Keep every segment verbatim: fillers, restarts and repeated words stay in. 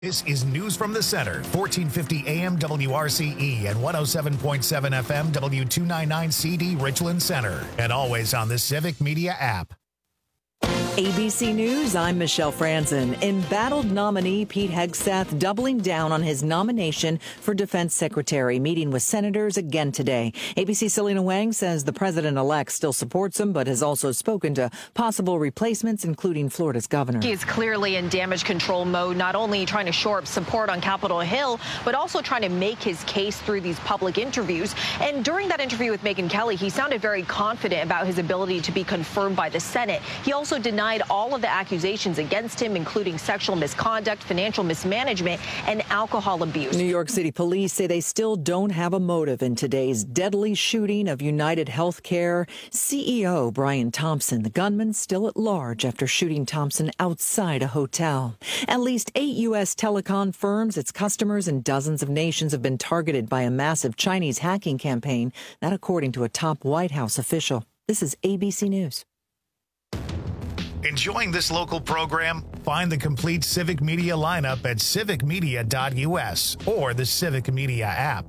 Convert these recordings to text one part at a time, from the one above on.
This is News from the Center, fourteen fifty A M W R C E and one oh seven point seven F M W two ninety-nine C D Richland Center, and always on the Civic Media app. A B C News, I'm Michelle Franzen. Embattled nominee Pete Hegseth doubling down on his nomination for defense secretary, meeting with senators again today. A B C's Selena Wang says the president-elect still supports him, but has also spoken to possible replacements, including Florida's governor. He is clearly in damage control mode, not only trying to shore up support on Capitol Hill, but also trying to make his case through these public interviews. And during that interview with Megyn Kelly, he sounded very confident about his ability to be confirmed by the Senate. He also denied all of the accusations against him, including sexual misconduct, financial mismanagement, and alcohol abuse. New York City police say they still don't have a motive in today's deadly shooting of United Healthcare C E O Brian Thompson. The gunman still at large after shooting Thompson outside a hotel. At least eight U S telecom firms, its customers, and dozens of nations have been targeted by a massive Chinese hacking campaign, that according to a top White House official. This is A B C News. Enjoying this local program? Find the complete Civic Media lineup at civic media dot U S or the Civic Media app.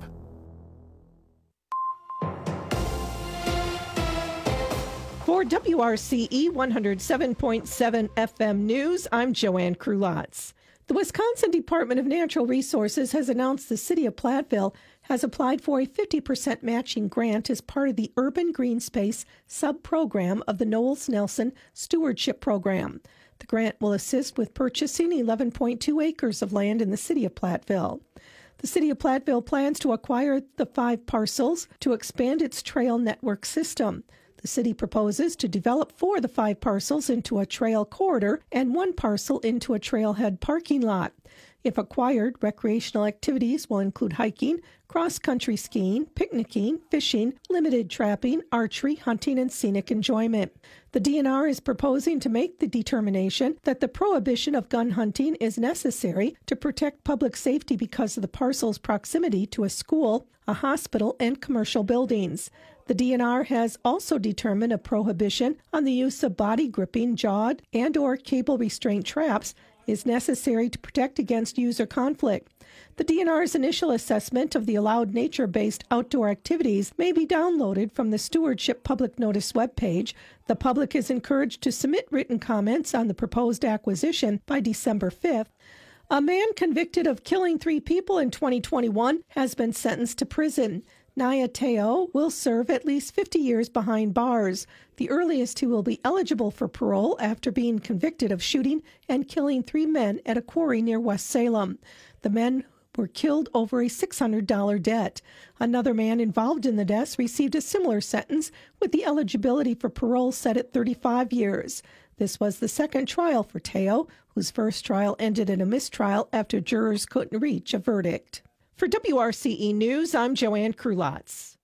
For W R C E one oh seven point seven F M News, I'm Joanne Krulotz. The Wisconsin Department of Natural Resources has announced the city of Platteville has applied for a fifty percent matching grant as part of the Urban Green Space sub-program of the Knowles Nelson Stewardship Program. The grant will assist with purchasing eleven point two acres of land in the city of Platteville. The city of Platteville plans to acquire the five parcels to expand its trail network system. The city proposes to develop four of the five parcels into a trail corridor and one parcel into a trailhead parking lot. If acquired, recreational activities will include hiking, cross-country skiing, picnicking, fishing, limited trapping, archery, hunting, and scenic enjoyment. The D N R is proposing to make the determination that the prohibition of gun hunting is necessary to protect public safety because of the parcel's proximity to a school, a hospital, and commercial buildings. The D N R has also determined a prohibition on the use of body gripping, jawed, and or cable restraint traps is necessary to protect against user conflict. The D N R's initial assessment of the allowed nature-based outdoor activities may be downloaded from the Stewardship Public Notice webpage. The public is encouraged to submit written comments on the proposed acquisition by December fifth. A man convicted of killing three people in twenty twenty-one has been sentenced to prison. Naya Teo will serve at least fifty years behind bars, the earliest he will be eligible for parole after being convicted of shooting and killing three men at a quarry near West Salem. The men were killed over a six hundred dollars debt. Another man involved in the deaths received a similar sentence, with the eligibility for parole set at thirty-five years. This was the second trial for Teo, whose first trial ended in a mistrial after jurors couldn't reach a verdict. For W R C E News, I'm Joanne Krulotz.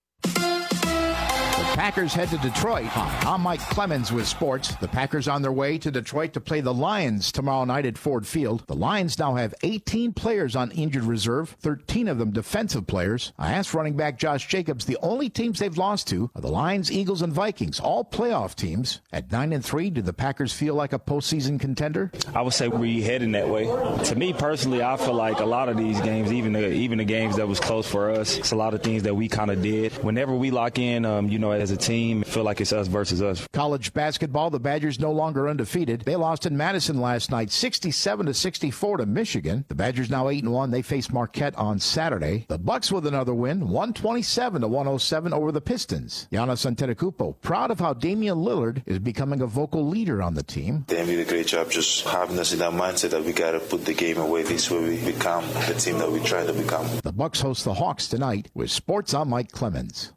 The Packers head to Detroit. Hi, I'm Mike Clemens with sports. The Packers on their way to Detroit to play the Lions tomorrow night at Ford Field. The Lions now have eighteen players on injured reserve, thirteen of them defensive players. I asked running back Josh Jacobs, the only teams they've lost to are the Lions, Eagles, and Vikings, all playoff teams. At nine and three, do the Packers feel like a postseason contender? I would say we're heading that way. To me personally, I feel like a lot of these games, even the, even the games that was close for us, it's a lot of things that we kind of did. Whenever we lock in, um, you know, as a team, I feel like it's us versus us. College basketball, the Badgers no longer undefeated. They lost in Madison last night, sixty-seven to sixty-four to Michigan. The Badgers now eight and one. They face Marquette on Saturday. The Bucks with another win, one twenty-seven to one oh seven over the Pistons. Giannis Antetokounmpo proud of how Damian Lillard is becoming a vocal leader on the team. They did a great job just having us in that mindset that we got to put the game away. This way we become the team that we try to become. The Bucks host the Hawks tonight. With sports, I'm Mike Clemens.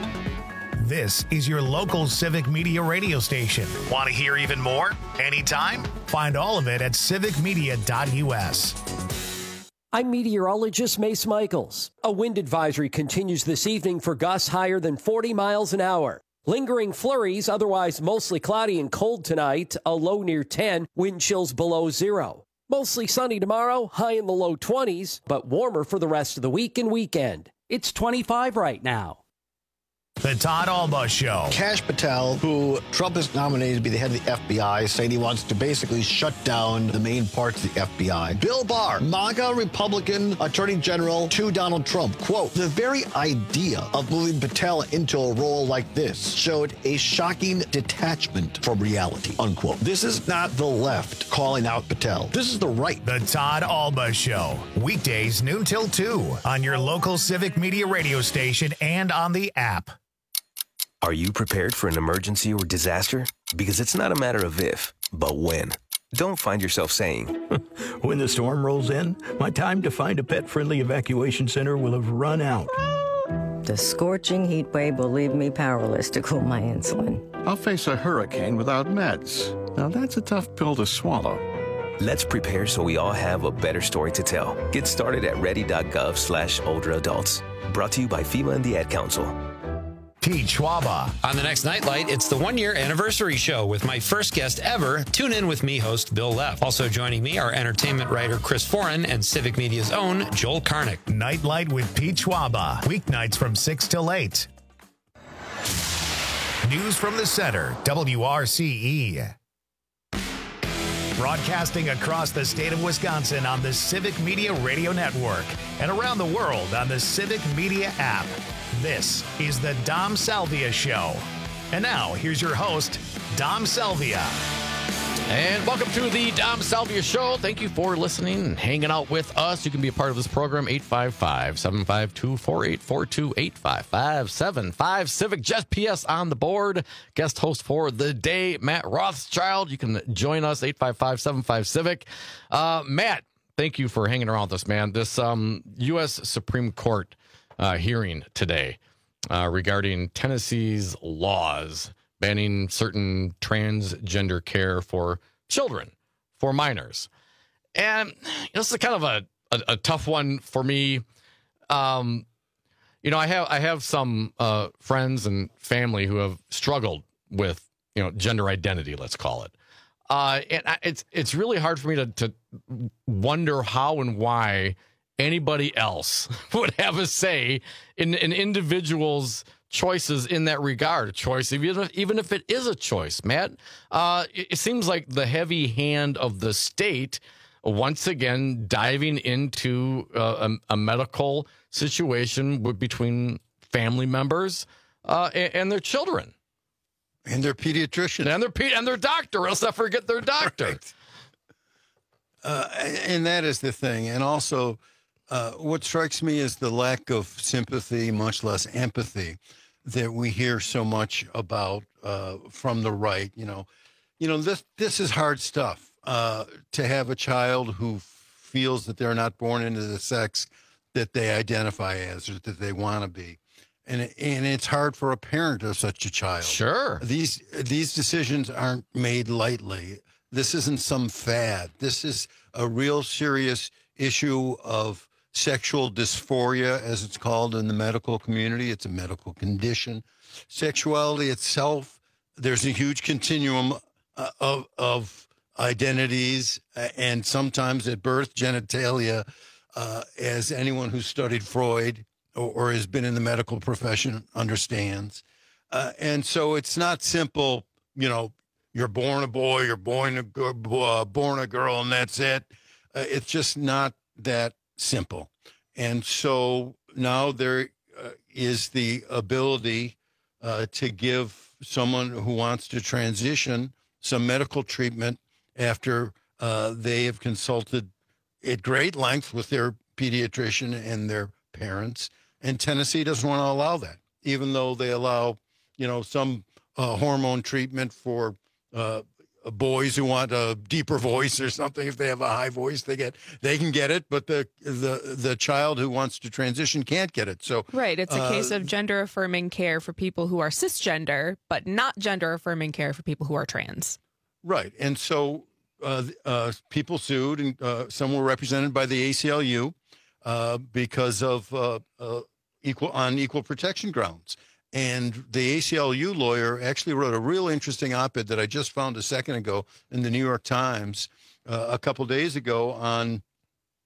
This is your local Civic Media radio station. Want to hear even more? Anytime? Find all of it at civic media dot U S. I'm meteorologist Mace Michaels. A wind advisory continues this evening for gusts higher than forty miles an hour. Lingering flurries, otherwise mostly cloudy and cold tonight, a low near ten, wind chills below zero. Mostly sunny tomorrow, high in the low twenties, but warmer for the rest of the week and weekend. It's twenty-five right now. The Todd Alba Show. Kash Patel, who Trump has nominated to be the head of the F B I, saying he wants to basically shut down the main parts of the F B I. Bill Barr, MAGA Republican Attorney General to Donald Trump. Quote, the very idea of moving Patel into a role like this showed a shocking detachment from reality, unquote. This is not the left calling out Patel. This is the right. The Todd Alba Show. Weekdays noon till two on your local Civic Media radio station and on the app. Are you prepared for an emergency or disaster? Because it's not a matter of if, but when. Don't find yourself saying, when the storm rolls in, my time to find a pet-friendly evacuation center will have run out. The scorching heat wave will leave me powerless to cool my insulin. I'll face a hurricane without meds. Now that's a tough pill to swallow. Let's prepare so we all have a better story to tell. Get started at ready.gov slash older adults. Brought to you by FEMA and the Ad Council. Pete Schwaba. On the next Nightlight, it's the one-year anniversary show with my first guest ever. Tune in with me, host Bill Leff. Also joining me are entertainment writer Chris Foran and Civic Media's own Joel Karnick. Nightlight with Pete Schwaba. Weeknights from six till eight. News from the Center, W R C E. Broadcasting across the state of Wisconsin on the Civic Media Radio Network and around the world on the Civic Media app. This is the Dom Salvia Show. And now, here's your host, Dom Salvia. And welcome to the Dom Salvia Show. Thank you for listening and hanging out with us. You can be a part of this program, eight five five, seven five two, four eight four two, eight five five, seven five. Civic Jet P S on the board. Guest host for the day, Matt Rothschild. You can join us, eight five five, seven five, Civic. Uh, Matt, thank you for hanging around with us, man. This um, U S Supreme Court uh, hearing today uh, regarding Tennessee's laws banning certain transgender care for children, for minors. And you know, this is kind of a, a, a tough one for me. Um, you know, I have I have some uh, friends and family who have struggled with, you know, gender identity, let's call it. Uh, and I, it's it's really hard for me to, to wonder how and why anybody else would have a say in an individual's choices in that regard. A choice, even if, even if it is a choice, Matt. Uh, it, it seems like the heavy hand of the state once again diving into uh, a, a medical situation with, between family members uh, and, and their children. And their pediatrician. And their, and their doctor, else I forget their doctor. Right. Uh, and that is the thing. And also, uh, what strikes me is the lack of sympathy, much less empathy, that we hear so much about uh, from the right. You know, you know this this is hard stuff. Uh, to have a child who feels that they're not born into the sex that they identify as or that they want to be, and and it's hard for a parent of such a child. Sure, these these decisions aren't made lightly. This isn't some fad. This is a real serious issue of sexual dysphoria, as it's called in the medical community. It's a medical condition. Sexuality itself, there's a huge continuum uh, of of identities, uh, and sometimes at birth, genitalia, uh, as anyone who's studied Freud or, or has been in the medical profession understands. Uh, and so it's not simple, you know, you're born a boy, you're born a, uh, born a girl, and that's it. Uh, it's just not that simple. And so now there uh, is the ability uh, to give someone who wants to transition some medical treatment after uh, they have consulted at great length with their pediatrician and their parents. And Tennessee doesn't want to allow that, even though they allow, you know, some uh, hormone treatment for uh, boys who want a deeper voice or something. If they have a high voice, they get they can get it, but the the the child who wants to transition can't get it. So right, it's a uh, case of gender affirming care for people who are cisgender, but not gender affirming care for people who are trans. Right, and so uh, uh, people sued, and uh, some were represented by the A C L U uh, because of uh, uh, equal on equal protection grounds. And the A C L U lawyer actually wrote a real interesting op-ed that I just found a second ago in the New York Times uh, a couple days ago on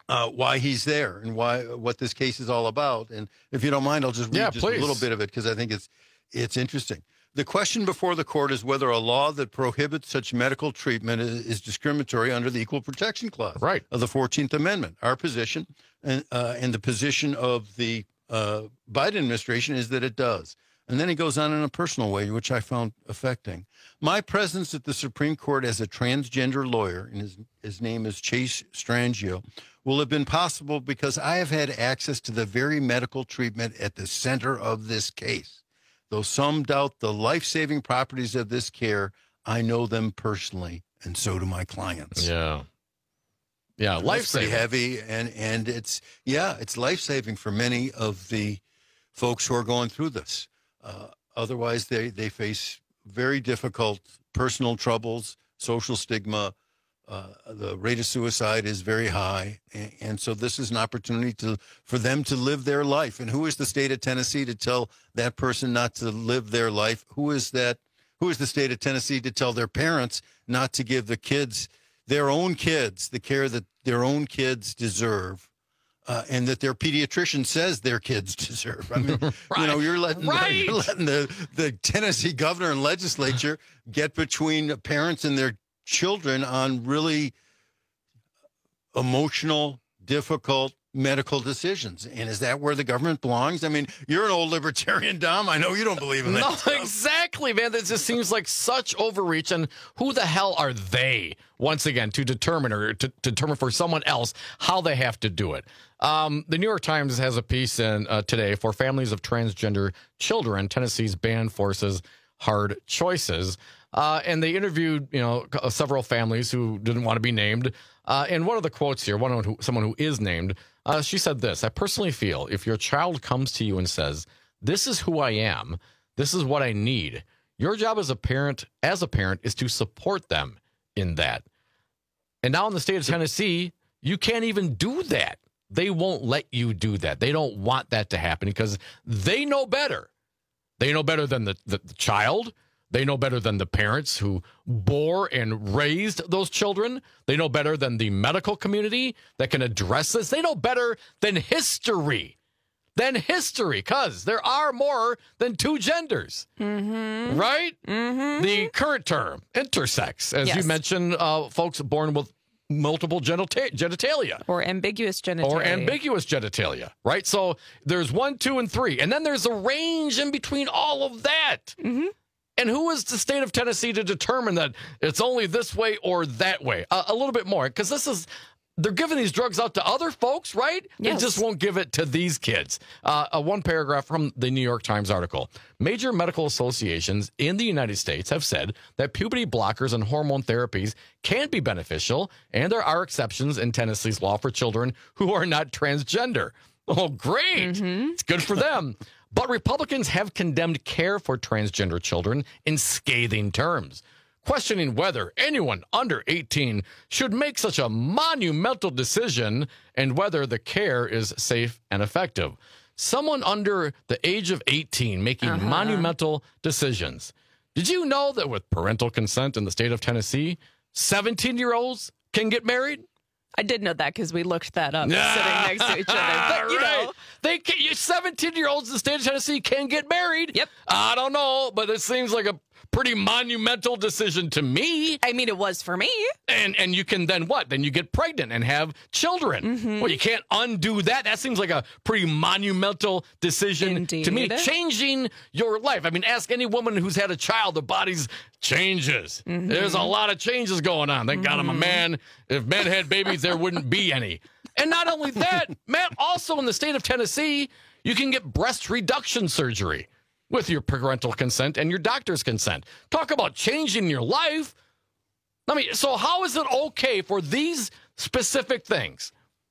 uh, why he's there and why what this case is all about. And if you don't mind, I'll just read Yeah, just please. a little bit of it because I think it's it's interesting. The question before the court is whether a law that prohibits such medical treatment is, is discriminatory under the Equal Protection Clause right. of the fourteenth Amendment. Our position and, uh, and the position of the uh, Biden administration is that it does. And then he goes on in a personal way, which I found affecting. My presence at the Supreme Court as a transgender lawyer, and his, his name is Chase Strangio, will have been possible because I have had access to the very medical treatment at the center of this case. Though some doubt the life-saving properties of this care, I know them personally, and so do my clients. Yeah. Yeah, life-saving. life-saving. Heavy, and, and it's, yeah, it's life-saving for many of the folks who are going through this. Uh, otherwise, they, they face very difficult personal troubles, social stigma. Uh, the rate of suicide is very high. And, and so this is an opportunity to for them to live their life. And who is the state of Tennessee to tell that person not to live their life? Who is that? Who is the state of Tennessee to tell their parents not to give the kids, their own kids, the care that their own kids deserve? Uh, and that their pediatrician says their kids deserve. I mean, right. you know, you're letting, right. the, you're letting the, the Tennessee governor and legislature get between parents and their children on really emotional, difficult medical decisions. And is that where the government belongs? I mean, you're an old libertarian, Dom. I know you don't believe in that. No, stuff. exactly, man. This just seems like such overreach. And who the hell are they, once again, to determine or to, to determine for someone else how they have to do it? Um, the New York Times has a piece in uh, today for families of transgender children. Tennessee's ban forces hard choices. Uh, and they interviewed, you know, several families who didn't want to be named. Uh, and one of the quotes here, one who, someone who is named, uh, she said this: I personally feel if your child comes to you and says, this is who I am, this is what I need, your job as a parent, as a parent, is to support them in that. And now in the state of Tennessee, you can't even do that. They won't let you do that. They don't want that to happen because they know better. They know better than the, the, the child. They know better than the parents who bore and raised those children. They know better than the medical community that can address this. They know better than history. Than history, because there are more than two genders. Mm-hmm. Right? Mm-hmm. The current term, intersex, as yes. you mentioned, uh, folks born with multiple genita- genitalia. Or ambiguous genitalia. Or ambiguous genitalia, right? So there's one, two, and three. And then there's a range in between all of that. Mm-hmm. And who is the state of Tennessee to determine that it's only this way or that way? Uh, a little bit more, because this is, they're giving these drugs out to other folks, right? Yes. They just won't give it to these kids. Uh, a one paragraph from the New York Times article. Major medical associations in the United States have said that puberty blockers and hormone therapies can be beneficial, and there are exceptions in Tennessee's law for children who are not transgender. Oh, great. Mm-hmm. It's good for them. But Republicans have condemned care for transgender children in scathing terms, questioning whether anyone under eighteen should make such a monumental decision and whether the care is safe and effective. Someone under the age of eighteen making uh-huh. monumental decisions. Did you know that with parental consent in the state of Tennessee, seventeen-year-olds can get married? I did know that because we looked that up sitting next to each other. But, you right. know. They can, you seventeen-year-olds in the state of Tennessee can get married. Yep. I don't know, but it seems like a pretty monumental decision to me. I mean, it was for me. And and you can then what? Then you get pregnant and have children. Mm-hmm. Well, you can't undo that. That seems like a pretty monumental decision Indeed. to me. Changing your life. I mean, ask any woman who's had a child. The body's changes. Mm-hmm. There's a lot of changes going on. Thank mm-hmm. God I'm a man. If men had babies, there wouldn't be any. And not only that, Matt, also in the state of Tennessee, you can get breast reduction surgery with your parental consent and your doctor's consent. Talk about changing your life. I mean, so how is it okay for these specific things?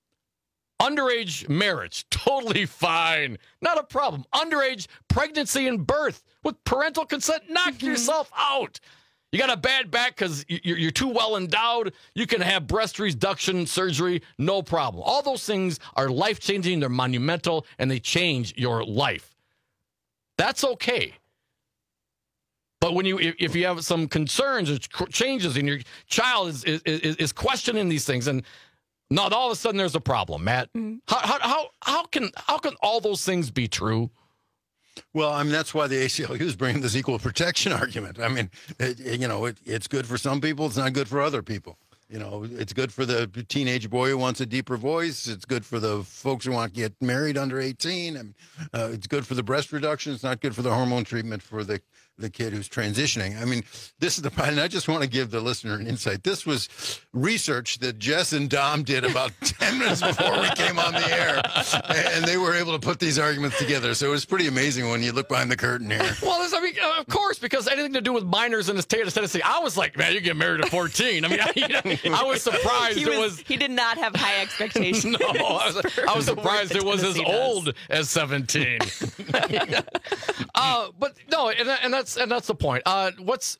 Underage marriage, totally fine. Not a problem. Underage pregnancy and birth with parental consent, knock mm-hmm. yourself out. You got a bad back because you're too well endowed. You can have breast reduction surgery, no problem. All those things are life-changing, they're monumental, and they change your life. That's okay. But when you, if you have some concerns or changes and your child is is, is questioning these things, and No, all of a sudden there's a problem, Matt. Mm-hmm. How, how how how can how can all those things be true? Well, I mean, that's why the A C L U is bringing this equal protection argument. I mean, it, it, you know, it, it's good for some people. It's not good for other people. You know, it's good for the teenage boy who wants a deeper voice. It's good for the folks who want to get married under eighteen. And uh, it's good for the breast reduction. It's not good for the hormone treatment for the, the kid who's transitioning. I mean, this is the point. And I just want to give the listener an insight. This was research that Jess and Dom did about ten minutes before we came on the air. And they were able to put these arguments together. So it was pretty amazing when you look behind the curtain here. Well, this, I mean, of course, because anything to do with minors in the state of Tennessee, I was like, man, you get married at fourteen. I mean, I, I was surprised he it was, was. He did not have high expectations. No, I was, I was surprised it was as old as seventeen. uh, but no, and, and that's and that's the point. Uh, what's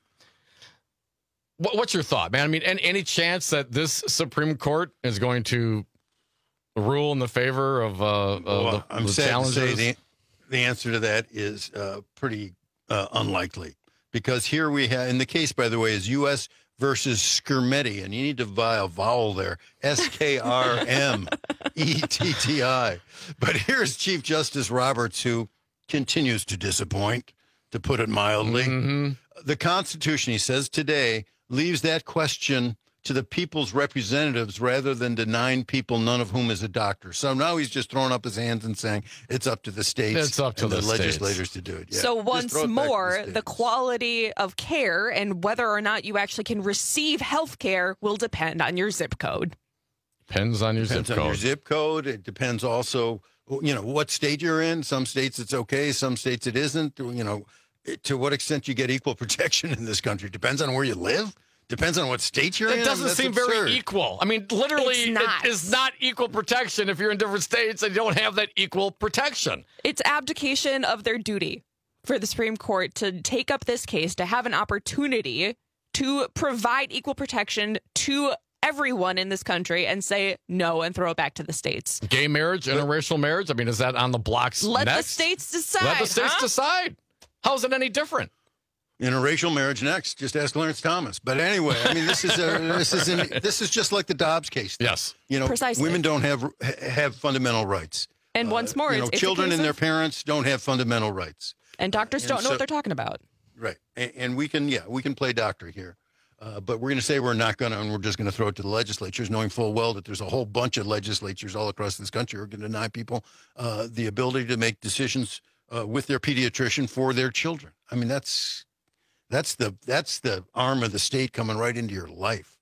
what, what's your thought, man? I mean, any, any chance that this Supreme Court is going to rule in the favor of, uh, of well, the, I'm the sad challenges? to say the, the answer to that is uh, pretty uh, unlikely, because here we have, in the case, by the way, is U S versus Skrmetti, and you need to buy a vowel there, S K R M E T T I. But here's Chief Justice Roberts, who continues to disappoint, to put it mildly. Mm-hmm. The Constitution, he says today, leaves that question to the people's representatives rather than to nine people, none of whom is a doctor. So now he's just throwing up his hands and saying it's up to the states It's up to and the the, states. legislators to do it. Yeah. So Just once throw it back to more, the the states. quality of care and whether or not you actually can receive health care will depend on your zip code. Depends on your Depends zip on code. your zip code. It depends also, you know, what state you're in. Some states it's okay. Some states it isn't. You know, it, to what extent you get equal protection in this country depends on where you live. Depends on what state you're in. It doesn't I mean, seem absurd. very equal. I mean, literally, It's not. it is not equal protection if you're in different states and you don't have that equal protection. It's abdication of their duty for the Supreme Court to take up this case, to have an opportunity to provide equal protection to everyone in this country and say no and throw it back to the states. Gay marriage, interracial marriage, I mean, is that on the blocks Let next? the states decide. Let the states huh? decide. How's it any different? Interracial marriage next. Just ask Clarence Thomas. But anyway, I mean, this is a, this is an, this is just like the Dobbs case. Yes, you know, Precisely. women don't have have fundamental rights. And once more, you know, it's, it's children a case and their of- parents don't have fundamental rights. and doctors and don't know so- what they're talking about. Right, and, and we can, yeah, we can play doctor here, uh, but we're going to say we're not going to, and we're just going to throw it to the legislatures, knowing full well that there's a whole bunch of legislatures all across this country who are going to deny people uh, the ability to make decisions uh, with their pediatrician for their children. I mean, that's that's the that's the arm of the state coming right into your life.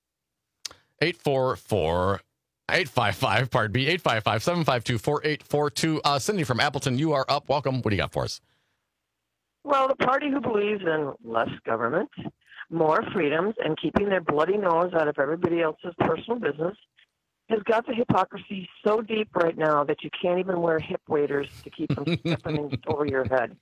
eight four four, eight five five, pardon me, eight five five, seven five two, four eight four two. Uh, Cindy from Appleton, you are up. Welcome. What do you got for us? Well, the party who believes in less government, more freedoms, and keeping their bloody nose out of everybody else's personal business has got the hypocrisy so deep right now that you can't even wear hip waders to keep them stepping over your head.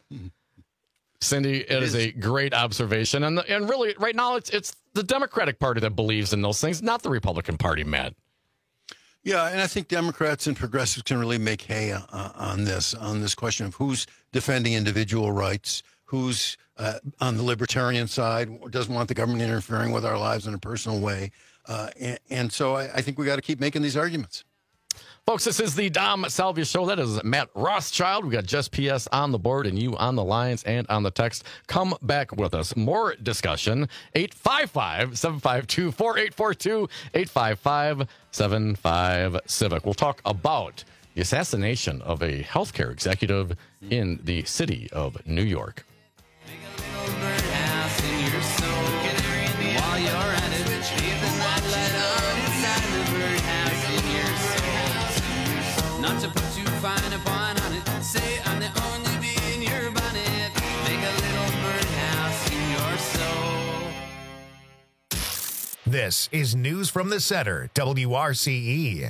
Cindy, it is a great observation. And and really, right now, it's it's the Democratic Party that believes in those things, not the Republican Party, Matt. Yeah, and I think Democrats and progressives can really make hay uh, on this, on this question of who's defending individual rights, who's uh, on the libertarian side, doesn't want the government interfering with our lives in a personal way. Uh, and, and so I, I think we got to keep making these arguments. Folks, this is the Dom Salvia Show. That is Matt Rothschild. We got Just P S on the board and you on the lines and on the text. Come back with us. More discussion. eight five five, seven five two, four eight four two, eight five five, seven five Civic. We'll talk about the assassination of a healthcare executive in the city of New York. Not to put too fine a point on it. Say I'm the only bee in your bonnet. Make a little birdhouse in your soul. This is News from the Center, W R C E.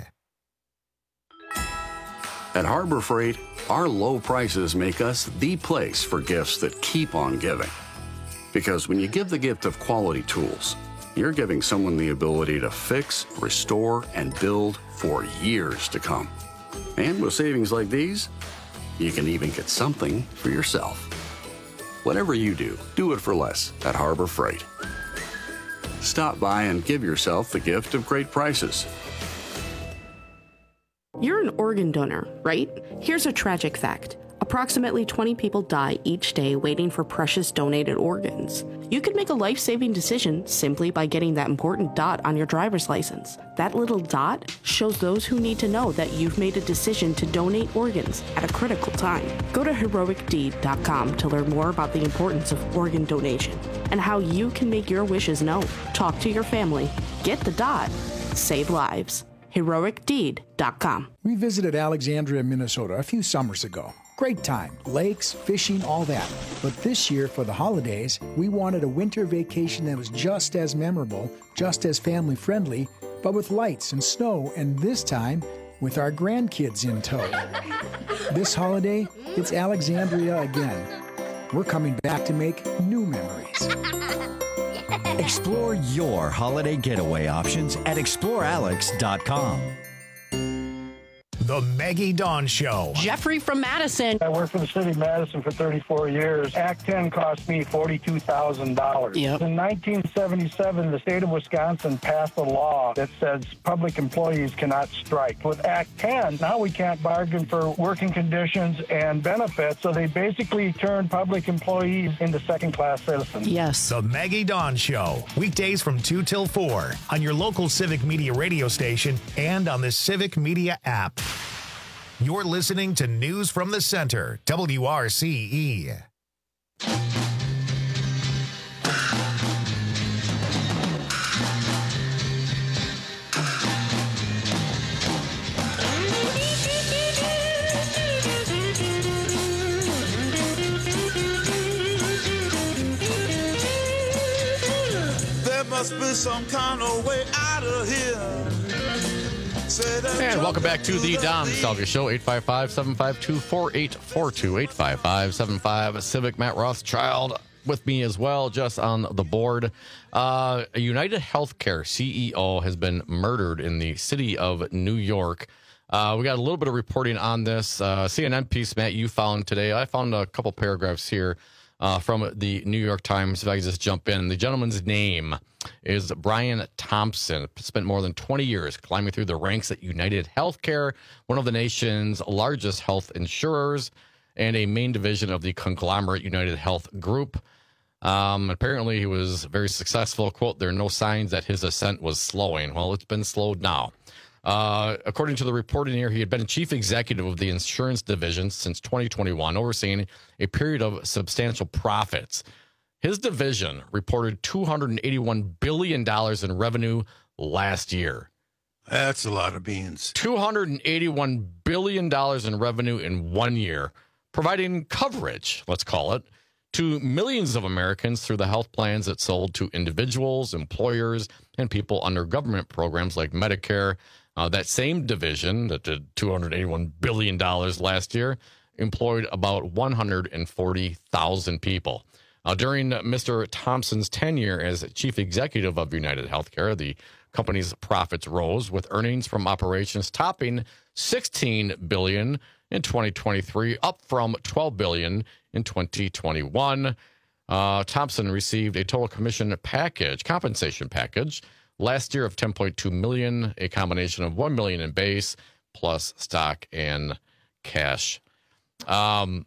At Harbor Freight, our low prices make us the place for gifts that keep on giving. Because when you give the gift of quality tools, you're giving someone the ability to fix, restore, and build for years to come. And with savings like these, you can even get something for yourself. Whatever you do, do it for less at Harbor Freight. Stop by and give yourself the gift of great prices. You're an organ donor, right? Here's a tragic fact. Approximately twenty people die each day waiting for precious donated organs. You could make a life-saving decision simply by getting that important dot on your driver's license. That little dot shows those who need to know that you've made a decision to donate organs at a critical time. Go to heroic deed dot com to learn more about the importance of organ donation and how you can make your wishes known. Talk to your family. Get the dot. Save lives. heroic deed dot com. We visited Alexandria, Minnesota a few summers ago. Great time. Lakes, fishing, all that. But this year, for the holidays, we wanted a winter vacation that was just as memorable, just as family-friendly, but with lights and snow, and this time, with our grandkids in tow. This holiday, it's Alexandria again. We're coming back to make new memories. Explore your holiday getaway options at explore alex dot com. The Maggie Dawn Show. Jeffrey from Madison. I worked for the city of Madison for thirty-four years. Act ten cost me forty-two thousand dollars. Yep. In nineteen seventy-seven, the state of Wisconsin passed a law that says public employees cannot strike. With Act ten, now we can't bargain for working conditions and benefits, so they basically turned public employees into second-class citizens. Yes. The Maggie Dawn Show. Weekdays from two till four on your local Civic Media radio station and on the Civic Media app. You're listening to News from the Center, W R C E. There must be some kind of way out of here. And welcome back to the Dom Salvia Show, eight five five, seven five two, four eight four two, eight five five, seven five, Civic. Matt Rothschild with me as well, just on the board. Uh, a United Healthcare C E O has been murdered in the city of New York. Uh, we got a little bit of reporting on this. Uh, C N N piece, Matt, you found today. I found a couple paragraphs here uh, from the New York Times, if I could just jump in. The gentleman's name is Brian Thompson. Spent more than twenty years climbing through the ranks at United Healthcare, one of the nation's largest health insurers and a main division of the conglomerate United Health Group. Um, apparently, he was very successful. Quote, there are no signs that his ascent was slowing. Well, it's been slowed now. Uh, according to the reporting here, he had been a chief executive of the insurance division since twenty twenty-one, overseeing a period of substantial profits. His division reported two hundred eighty-one billion dollars in revenue last year. That's a lot of beans. two hundred eighty-one billion dollars in revenue in one year, providing coverage, let's call it, to millions of Americans through the health plans it sold to individuals, employers, and people under government programs like Medicare. Uh, that same division that did two hundred eighty-one billion dollars last year employed about one hundred forty thousand people. Uh, during Mister Thompson's tenure as chief executive of United Healthcare, the company's profits rose, with earnings from operations topping sixteen billion dollars in twenty twenty-three, up from twelve billion dollars in twenty twenty-one. Uh, Thompson received a total commission package, compensation package, last year of ten point two million dollars, a combination of one million dollars in base plus stock and cash. Um,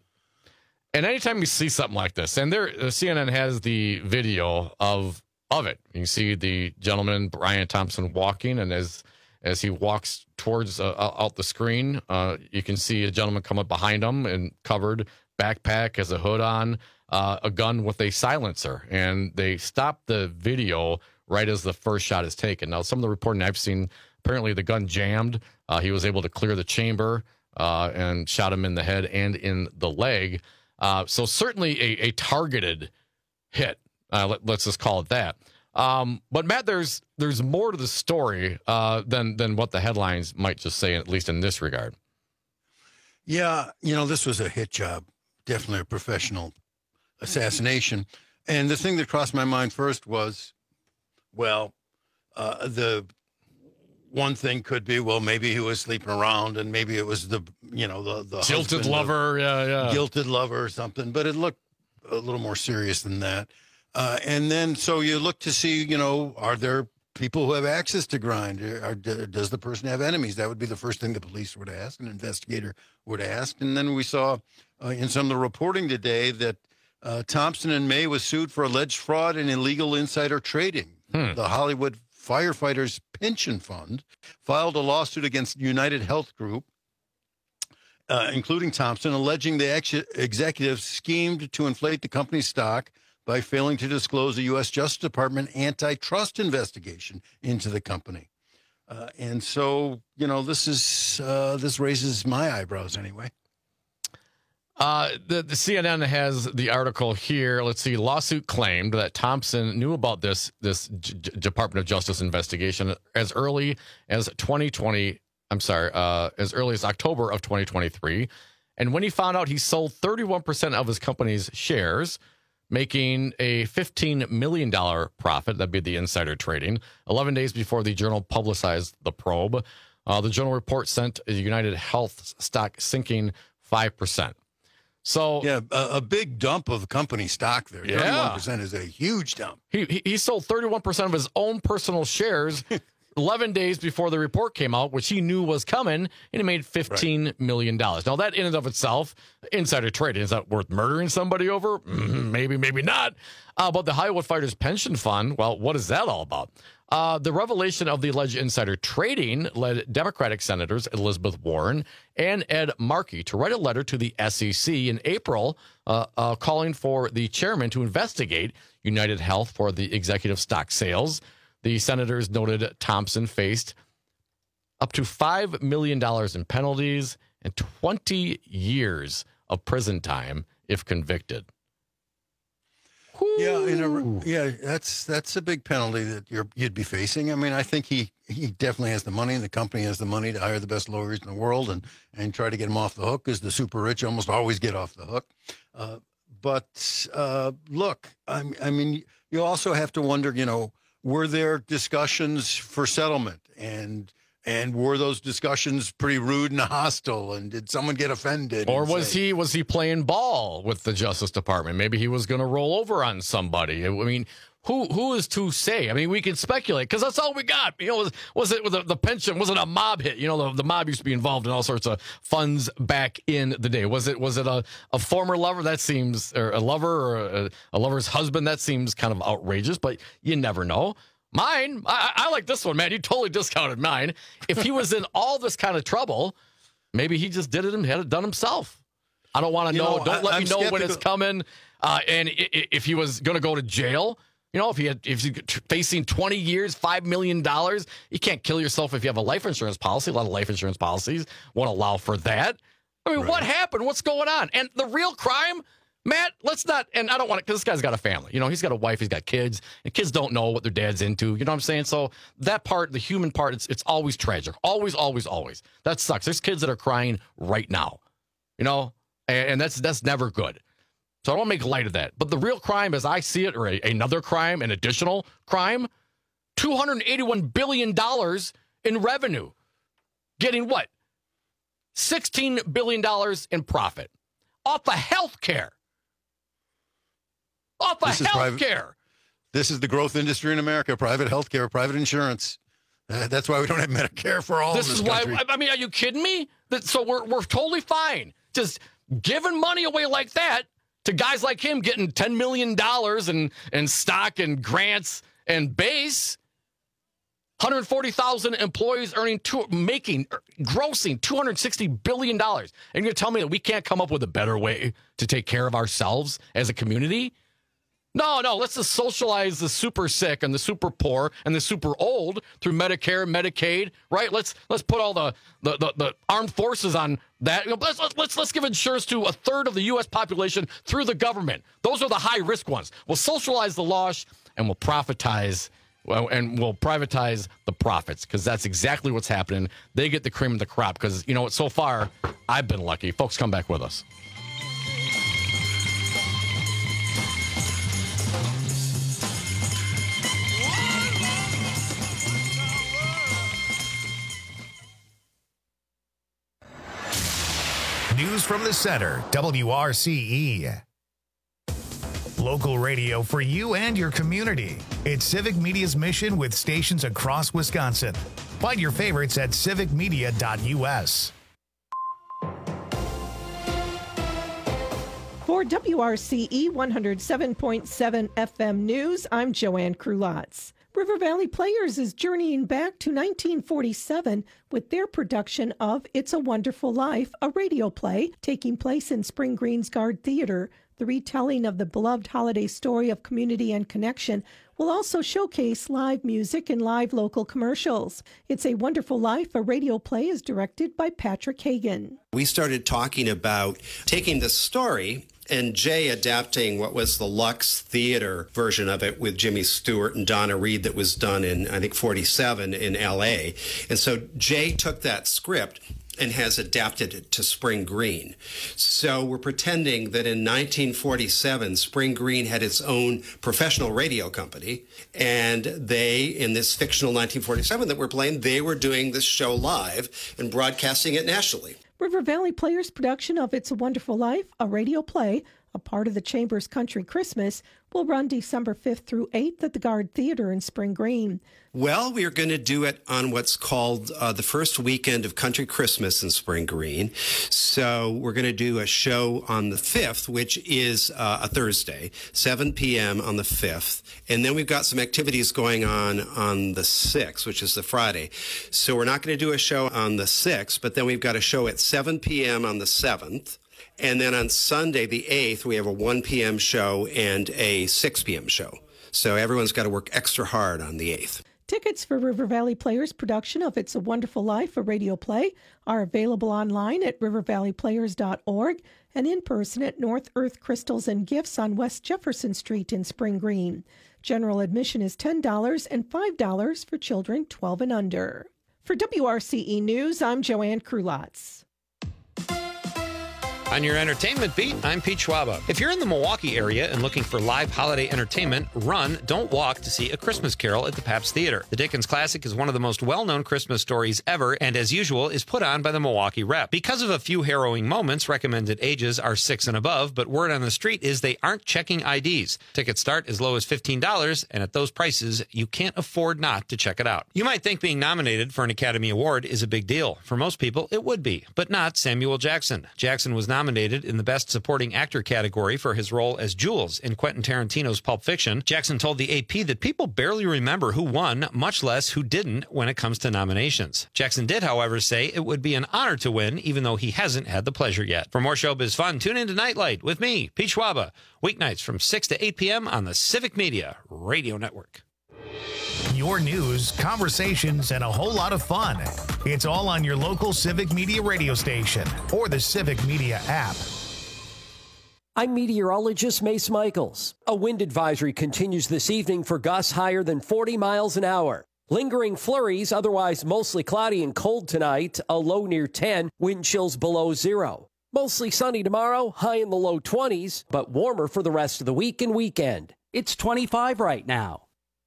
And anytime you see something like this, and there, C N N has the video of of it. You see the gentleman, Brian Thompson, walking, and as as he walks towards uh, out the screen, uh, you can see a gentleman come up behind him and covered backpack, has a hood on, uh, a gun with a silencer, and they stop the video right as the first shot is taken. Now, some of the reporting I've seen, apparently the gun jammed. Uh, he was able to clear the chamber uh, and shot him in the head and in the leg. Uh, so certainly a, a targeted hit. Uh, let, let's just call it that. Um, but Matt, there's there's more to the story uh, than than what the headlines might just say, at least in this regard. Yeah, you know, this was a hit job, definitely a professional assassination. And the thing that crossed my mind first was, well, uh, the one thing could be, well, maybe he was sleeping around, and maybe it was the, you know, the the jilted lover, yeah, yeah, guilted lover or something. But it looked a little more serious than that. Uh, and then, so you look to see, you know, are there people who have access to Grind? Are, does the person have enemies? That would be the first thing the police would ask, an investigator would ask. And then we saw uh, in some of the reporting today that uh, Thompson and May was sued for alleged fraud and illegal insider trading. Hmm. The Hollywood Firefighters Pension Fund filed a lawsuit against United Health Group, uh, including Thompson, alleging the ex- executives schemed to inflate the company's stock by failing to disclose a U S Justice Department antitrust investigation into the company. Uh, and so, you know, this is uh, this raises my eyebrows anyway. Uh, the, the C N N has the article here. Let's see. Lawsuit claimed that Thompson knew about this this J- J- Department of Justice investigation as early as twenty twenty. I'm sorry, uh, as early as October of twenty twenty-three. And when he found out, he sold thirty-one percent of his company's shares, making a fifteen million dollars profit. That'd be the insider trading. eleven days before the Journal publicized the probe, uh, the Journal report sent a United Health stock sinking five percent. So yeah, a, a big dump of company stock there. Yeah. thirty-one percent is a huge dump. He, he, he sold thirty-one percent of his own personal shares eleven days before the report came out, which he knew was coming, and he made fifteen right. million dollars. Now, that in and of itself, insider trading, is that worth murdering somebody over? Mm-hmm, maybe, maybe not. Uh, but the Hollywood Fighters Pension Fund, well, what is that all about? Uh, the revelation of the alleged insider trading led Democratic Senators Elizabeth Warren and Ed Markey to write a letter to the S E C in April uh, uh, calling for the chairman to investigate United Health for the executive stock sales. The senators noted Thompson faced up to five million dollars in penalties and twenty years of prison time if convicted. Yeah, in a, yeah, that's that's a big penalty that you're you'd be facing. I mean, I think he, he definitely has the money, and the company has the money to hire the best lawyers in the world and, and try to get him off the hook, because the super rich almost always get off the hook. Uh, but uh, look, I, I mean, you also have to wonder, you know, were there discussions for settlement, and and were those discussions pretty rude and hostile, and did someone get offended? Or was say, he was he playing ball with the Justice Department? Maybe he was going to roll over on somebody. I mean, who who is to say? I mean, we can speculate, because that's all we got. You know, was, was it with the, the pension? Was it a mob hit? You know, the, the mob used to be involved in all sorts of funds back in the day. Was it was it a, a former lover? That seems, or a lover, or a, a lover's husband? That seems kind of outrageous, but you never know. Mine, I, I like this one, man. You totally discounted mine. If he was in all this kind of trouble, maybe he just did it and had it done himself. I don't want to know. know. Don't I, let I'm me know skeptical. when it's coming. Uh, and if he was going to go to jail, you know, if he had, if he's facing twenty years, five million dollars, you can't kill yourself if you have a life insurance policy. A lot of life insurance policies won't allow for that. I mean, right. What happened? What's going on? And the real crime, Matt, let's not, and I don't want to, because this guy's got a family. You know, he's got a wife, he's got kids, and kids don't know what their dad's into. You know what I'm saying? So that part, the human part, it's it's always tragic. Always, always, always. That sucks. There's kids that are crying right now, you know, and, and that's that's never good. So I don't make light of that. But the real crime, as I see it, or a, another crime, an additional crime, two hundred eighty-one billion dollars in revenue. Getting what? sixteen billion dollars in profit off of health care. Off of health care. This is the growth industry in America, private health care, private insurance. Uh, that's why we don't have Medicare for all this of this is country. why, I mean, are you kidding me? That, so we're we're totally fine. Just giving money away like that to guys like him getting ten million dollars in, in stock and grants and base. one hundred forty thousand employees earning, two, making, grossing two hundred sixty billion dollars. And you're going to tell me that we can't come up with a better way to take care of ourselves as a community? No, no, let's just socialize the super sick and the super poor and the super old through Medicare, Medicaid, right? Let's let's put all the the, the, the armed forces on that. You know, let's, let's let's give insurance to a third of the U S population through the government. Those are the high risk ones. We'll socialize the loss and we'll profitize well, and we'll privatize the profits, because that's exactly what's happening. They get the cream of the crop, because you know what? So far, I've been lucky. Folks, come back with us. News from the center, W R C E. Local radio for you and your community. It's Civic Media's mission with stations across Wisconsin. Find your favorites at civic media dot u s. For W R C E one oh seven point seven F M News, I'm Joanne Krulotz. River Valley Players is journeying back to nineteen forty-seven with their production of It's a Wonderful Life, a radio play taking place in Spring Green's Guard Theater. The retelling of the beloved holiday story of community and connection will also showcase live music and live local commercials. It's a Wonderful Life, a radio play, is directed by Patrick Hagan. We started talking about taking the story and Jay adapting what was the Lux Theater version of it with Jimmy Stewart and Donna Reed that was done in, I think, forty-seven in L A. And so Jay took that script and has adapted it to Spring Green. So we're pretending that in nineteen forty-seven, Spring Green had its own professional radio company, and they, in this fictional nineteen forty-seven that we're playing, they were doing this show live and broadcasting it nationally. River Valley Players' production of It's a Wonderful Life, a radio play, a part of the Chamber's Country Christmas, will run December fifth through eighth at the Guard Theater in Spring Green. Well, we are going to do it on what's called uh, the first weekend of Country Christmas in Spring Green. So we're going to do a show on the fifth, which is uh, a Thursday, seven p.m. on the fifth. And then we've got some activities going on on the sixth, which is the Friday. So we're not going to do a show on the sixth, but then we've got a show at seven p.m. on the seventh. And then on Sunday, the eighth, we have a one p.m. show and a six p.m. show. So everyone's got to work extra hard on the eighth. Tickets for River Valley Players' production of It's a Wonderful Life, a radio play, are available online at river valley players dot org and in person at North Earth Crystals and Gifts on West Jefferson Street in Spring Green. General admission is ten dollars and five dollars for children twelve and under. For W R C E News, I'm Joanne Krulotz. On your entertainment beat, I'm Pete Schwaba. If you're in the Milwaukee area and looking for live holiday entertainment, run, don't walk to see A Christmas Carol at the Pabst Theater. The Dickens classic is one of the most well-known Christmas stories ever, and as usual, is put on by the Milwaukee Rep. Because of a few harrowing moments, recommended ages are six and above, but word on the street is they aren't checking I Ds. Tickets start as low as fifteen dollars, and at those prices, you can't afford not to check it out. You might think being nominated for an Academy Award is a big deal. For most people, it would be, but not Samuel Jackson. Jackson was nominated Nominated in the Best Supporting Actor category for his role as Jules in Quentin Tarantino's Pulp Fiction. Jackson told the A P that people barely remember who won, much less who didn't when it comes to nominations. Jackson did, however, say it would be an honor to win, even though he hasn't had the pleasure yet. For more showbiz fun, tune in to Nightlight with me, Pete Schwaba, weeknights from six to eight p.m. on the Civic Media Radio Network. Your news, conversations, and a whole lot of fun. It's all on your local Civic Media radio station or the Civic Media app. I'm meteorologist Mace Michaels. A wind advisory continues this evening for gusts higher than forty miles an hour. Lingering flurries, otherwise mostly cloudy and cold tonight, a low near ten, wind chills below zero. Mostly sunny tomorrow, high in the low twenties, but warmer for the rest of the week and weekend. It's twenty-five right now.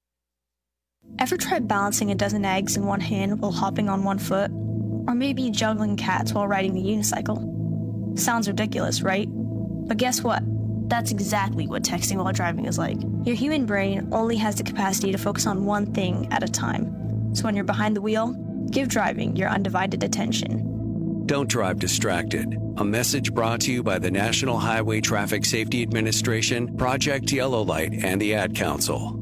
Ever tried balancing a dozen eggs in one hand while hopping on one foot? Or maybe juggling cats while riding a unicycle? Sounds ridiculous, right? But guess what? That's exactly what texting while driving is like. Your human brain only has the capacity to focus on one thing at a time. So when you're behind the wheel, give driving your undivided attention. Don't drive distracted. A message brought to you by the National Highway Traffic Safety Administration, Project Yellow Light, and the Ad Council.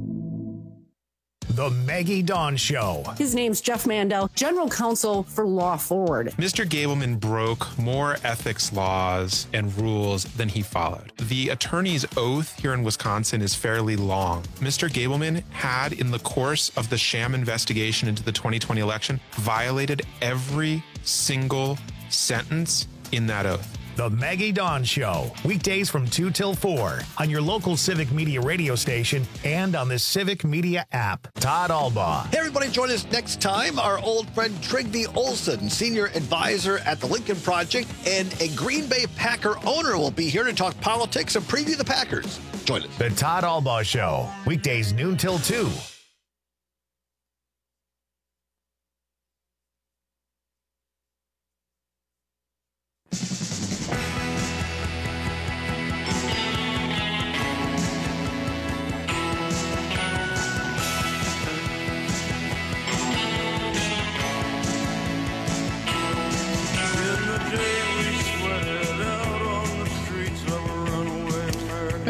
The Maggie Dawn Show. His name's Jeff Mandel, General Counsel for Law Forward. Mister Gableman broke more ethics laws and rules than he followed. The attorney's oath here in Wisconsin is fairly long. Mister Gableman had, in the course of the sham investigation into the twenty twenty election, violated every single sentence in that oath. The Maggie Dawn Show, weekdays from two till four on your local Civic Media radio station and on the Civic Media app. Todd Albaugh. Hey, everybody, join us next time. Our old friend Trygve Olsen, senior advisor at the Lincoln Project, and a Green Bay Packer owner will be here to talk politics and preview the Packers. Join us. The Todd Albaugh Show, weekdays noon till two.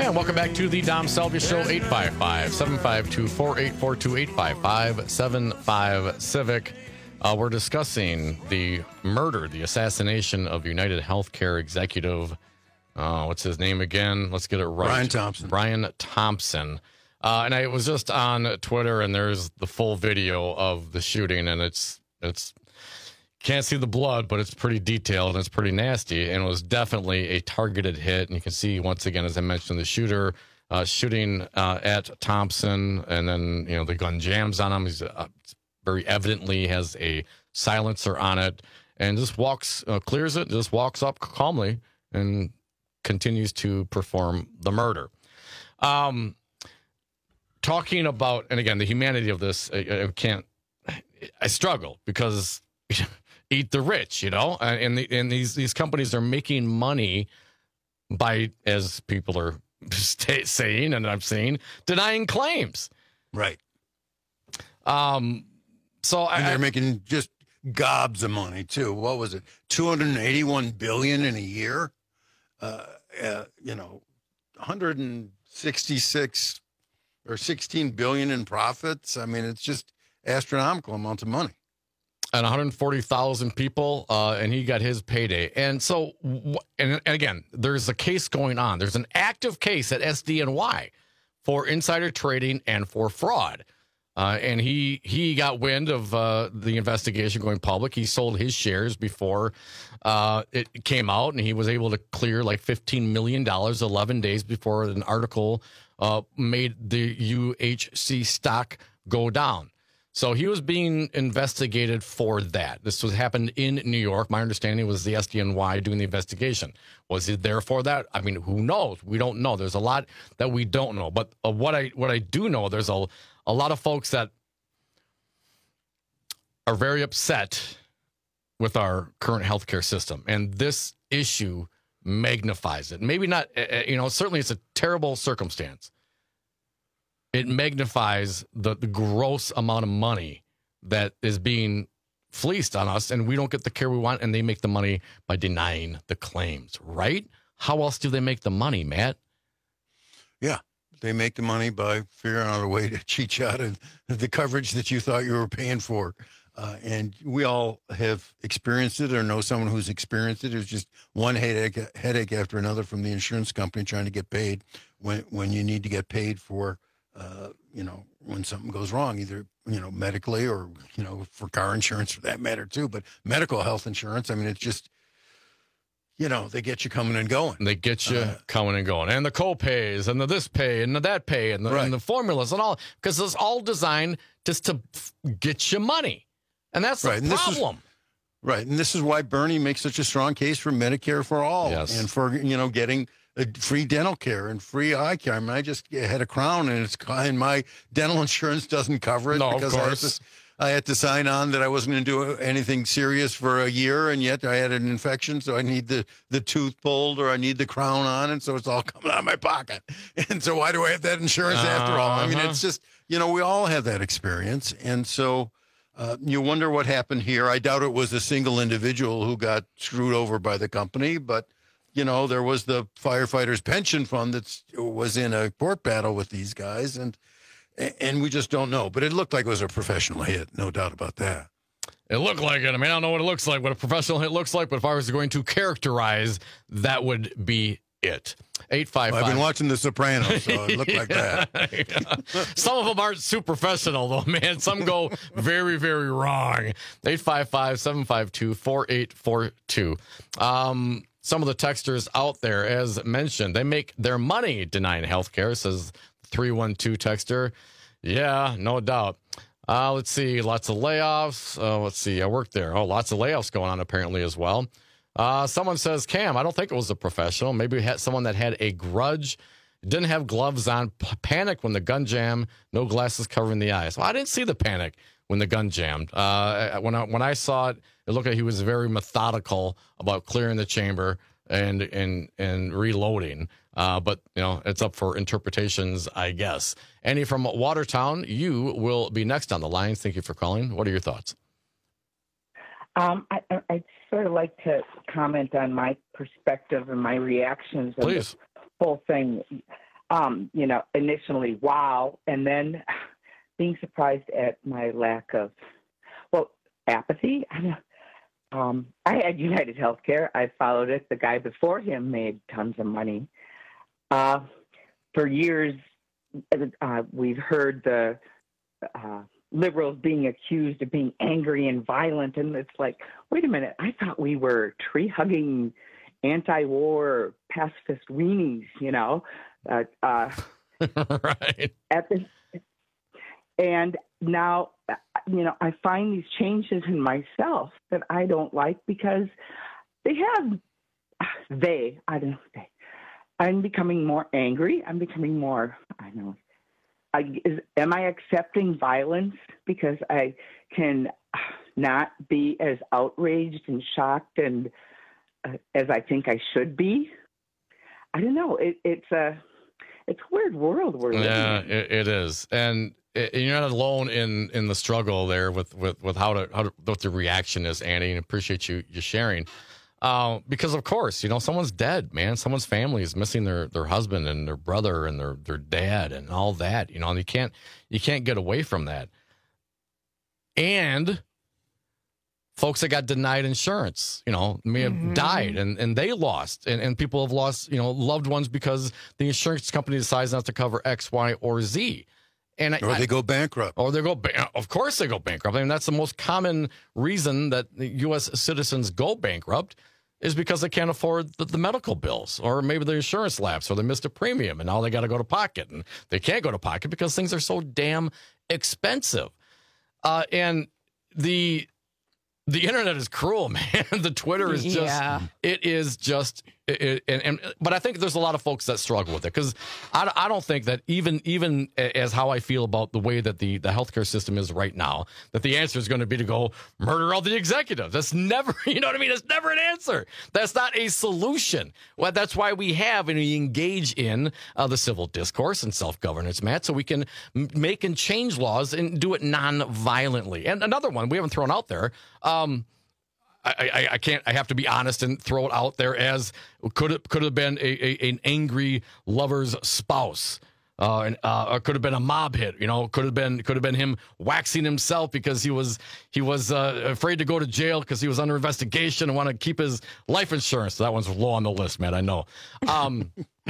And welcome back to the Dom Salvia Show, eight five five, seven five two, four eight four two, eight five five, seven five, Civic. Uh, we're discussing the murder, the assassination of United Healthcare executive, uh, what's his name again? Let's get it right. Brian Thompson. Brian Thompson. Uh, and I was just on Twitter, and there's the full video of the shooting, and it's, it's, can't see the blood, but it's pretty detailed and it's pretty nasty. And it was definitely a targeted hit. And you can see, once again, as I mentioned, the shooter uh, shooting uh, at Thompson, and then, you know, the gun jams on him. He's uh, very evidently has a silencer on it, and just walks, uh, clears it, just walks up calmly and continues to perform the murder. Um, talking about, and again, the humanity of this, I, I can't, I struggle because eat the rich, you know, and the, and these these companies are making money by, as people are stay, saying, and I'm saying, denying claims. Right. Um. So and I, they're making just gobs of money too. What was it? two hundred eighty-one billion in a year. Uh, uh, you know, one hundred sixty-six or sixteen billion in profits. I mean, it's just astronomical amounts of money. And one hundred forty thousand people, uh, and he got his payday. And so, and, and again, there's a case going on. There's an active case at S D N Y for insider trading and for fraud. Uh, and he he got wind of uh, the investigation going public. He sold his shares before uh, it came out, and he was able to clear like fifteen million dollars eleven days before an article uh, made the U H C stock go down. So he was being investigated for that. This was happened in New York. My understanding was the S D N Y doing the investigation. Was it there for that? I mean, who knows? We don't know. There's a lot that we don't know. But uh, what I what I do know, there's a a lot of folks that are very upset with our current healthcare system, and this issue magnifies it. Maybe not. Uh, you know, certainly it's a terrible circumstance. It magnifies the, the gross amount of money that is being fleeced on us, and we don't get the care we want, and they make the money by denying the claims, right? How else do they make the money, Matt? Yeah, they make the money by figuring out a way to cheat you out of the coverage that you thought you were paying for. Uh, and we all have experienced it or know someone who's experienced it. It's just one headache, headache after another from the insurance company trying to get paid when, when you need to get paid for Uh, you know, when something goes wrong, either, you know, medically or, you know, for car insurance for that matter too. But medical health insurance, I mean, it's just, you know, they get you coming and going. They get you uh, coming and going. And the co-pays and the this pay and the that pay and the, right. and the formulas and all, because it's all designed just to get you money. And that's the right. and problem. This is, right. And this is why Bernie makes such a strong case for Medicare for all. Yes. And for, you know, getting free dental care and free eye care. I mean, I just had a crown, and it's and my dental insurance doesn't cover it no, because of I had, course. to, I had to sign on that I wasn't going to do anything serious for a year, and yet I had an infection, so I need the, the tooth pulled or I need the crown on, and so it's all coming out of my pocket. And so why do I have that insurance uh-huh. after all? I mean, it's just, you know, we all have that experience, and so uh, you wonder what happened here. I doubt it was a single individual who got screwed over by the company, but you know, there was the firefighters pension fund that was in a court battle with these guys, and and we just don't know. But it looked like it was a professional hit, no doubt about that. It looked like it. I mean, I don't know what it looks like, what a professional hit looks like, but if I was going to characterize, that would be it. eight five five. Well, I've been watching The Sopranos, so it looked like that. Yeah. Some of them aren't super professional, though, man. Some go very, very wrong. eight five five, seven five two, four eight four two. Um... Some of the texters out there, as mentioned, they make their money denying health care, says three one two texter. Yeah, no doubt. Uh, let's see, lots of layoffs. Uh, let's see, I worked there. Oh, lots of layoffs going on apparently as well. Uh, someone says, Cam, I don't think it was a professional. Maybe we had someone that had a grudge, didn't have gloves on, p- panicked when the gun jammed, no glasses covering the eyes. Well, I didn't see the panic when the gun jammed. Uh, when I, when I saw it, it looked like he was very methodical about clearing the chamber and and and reloading. Uh, but, you know, it's up for interpretations, I guess. Annie from Watertown, you will be next on the lines. Thank you for calling. What are your thoughts? Um, I, I'd sort of like to comment on my perspective and my reactions of Please. the whole thing. um, you know, initially, wow, and then being surprised at my lack of, well, apathy. I don't, um, I had United Healthcare. I followed it. The guy before him made tons of money. Uh, for years, uh, we've heard the uh, liberals being accused of being angry and violent, and it's like, wait a minute, I thought we were tree-hugging, anti-war, pacifist weenies, you know? Uh, uh, right. At the, and now, you know, I find these changes in myself that I don't like because they have, they, I don't know, they, I'm becoming more angry. I'm becoming more, I don't know, I, is, am I accepting violence because I can not be as outraged and shocked and uh, as I think I should be? I don't know. It, it's a it's a weird world we're living yeah, in. It, it is, and it, you're not alone in, in the struggle there with, with, with how to how to, what the reaction is, Annie. And appreciate you you sharing. Uh, because of course, you know, someone's dead, man. Someone's family is missing their, their husband and their brother and their, their dad and all that, you know, and you can't, you can't get away from that. And folks that got denied insurance, you know, may have mm-hmm. died and, and they lost and, and people have lost, you know, loved ones because the insurance company decides not to cover X, Y, or Z. And or I, they go bankrupt. Or they go, of course they go bankrupt. I mean, that's the most common reason that U S citizens go bankrupt is because they can't afford the, the medical bills, or maybe the insurance lapse, or they missed a premium, and now they got to go to pocket, and they can't go to pocket because things are so damn expensive. Uh, and the the internet is cruel, man. The Twitter is just, yeah. it is just, it, it, and, and but I think there's a lot of folks that struggle with it because I, I don't think that even even as how I feel about the way that the, the healthcare system is right now, that the answer is going to be to go murder all the executives. That's never, you know what I mean? That's never an answer. That's not a solution. Well, that's why we have and we engage in uh, the civil discourse and self-governance, Matt, so we can m- make and change laws and do it non-violently. And another one we haven't thrown out there, Um, I, I, I can't. I have to be honest and throw it out there as could it could have been a, a an angry lover's spouse, uh, and, uh, or could have been a mob hit. You know, could have been could have been him waxing himself because he was he was uh, afraid to go to jail because he was under investigation and want to keep his life insurance. So that one's low on the list, man. I know. Um,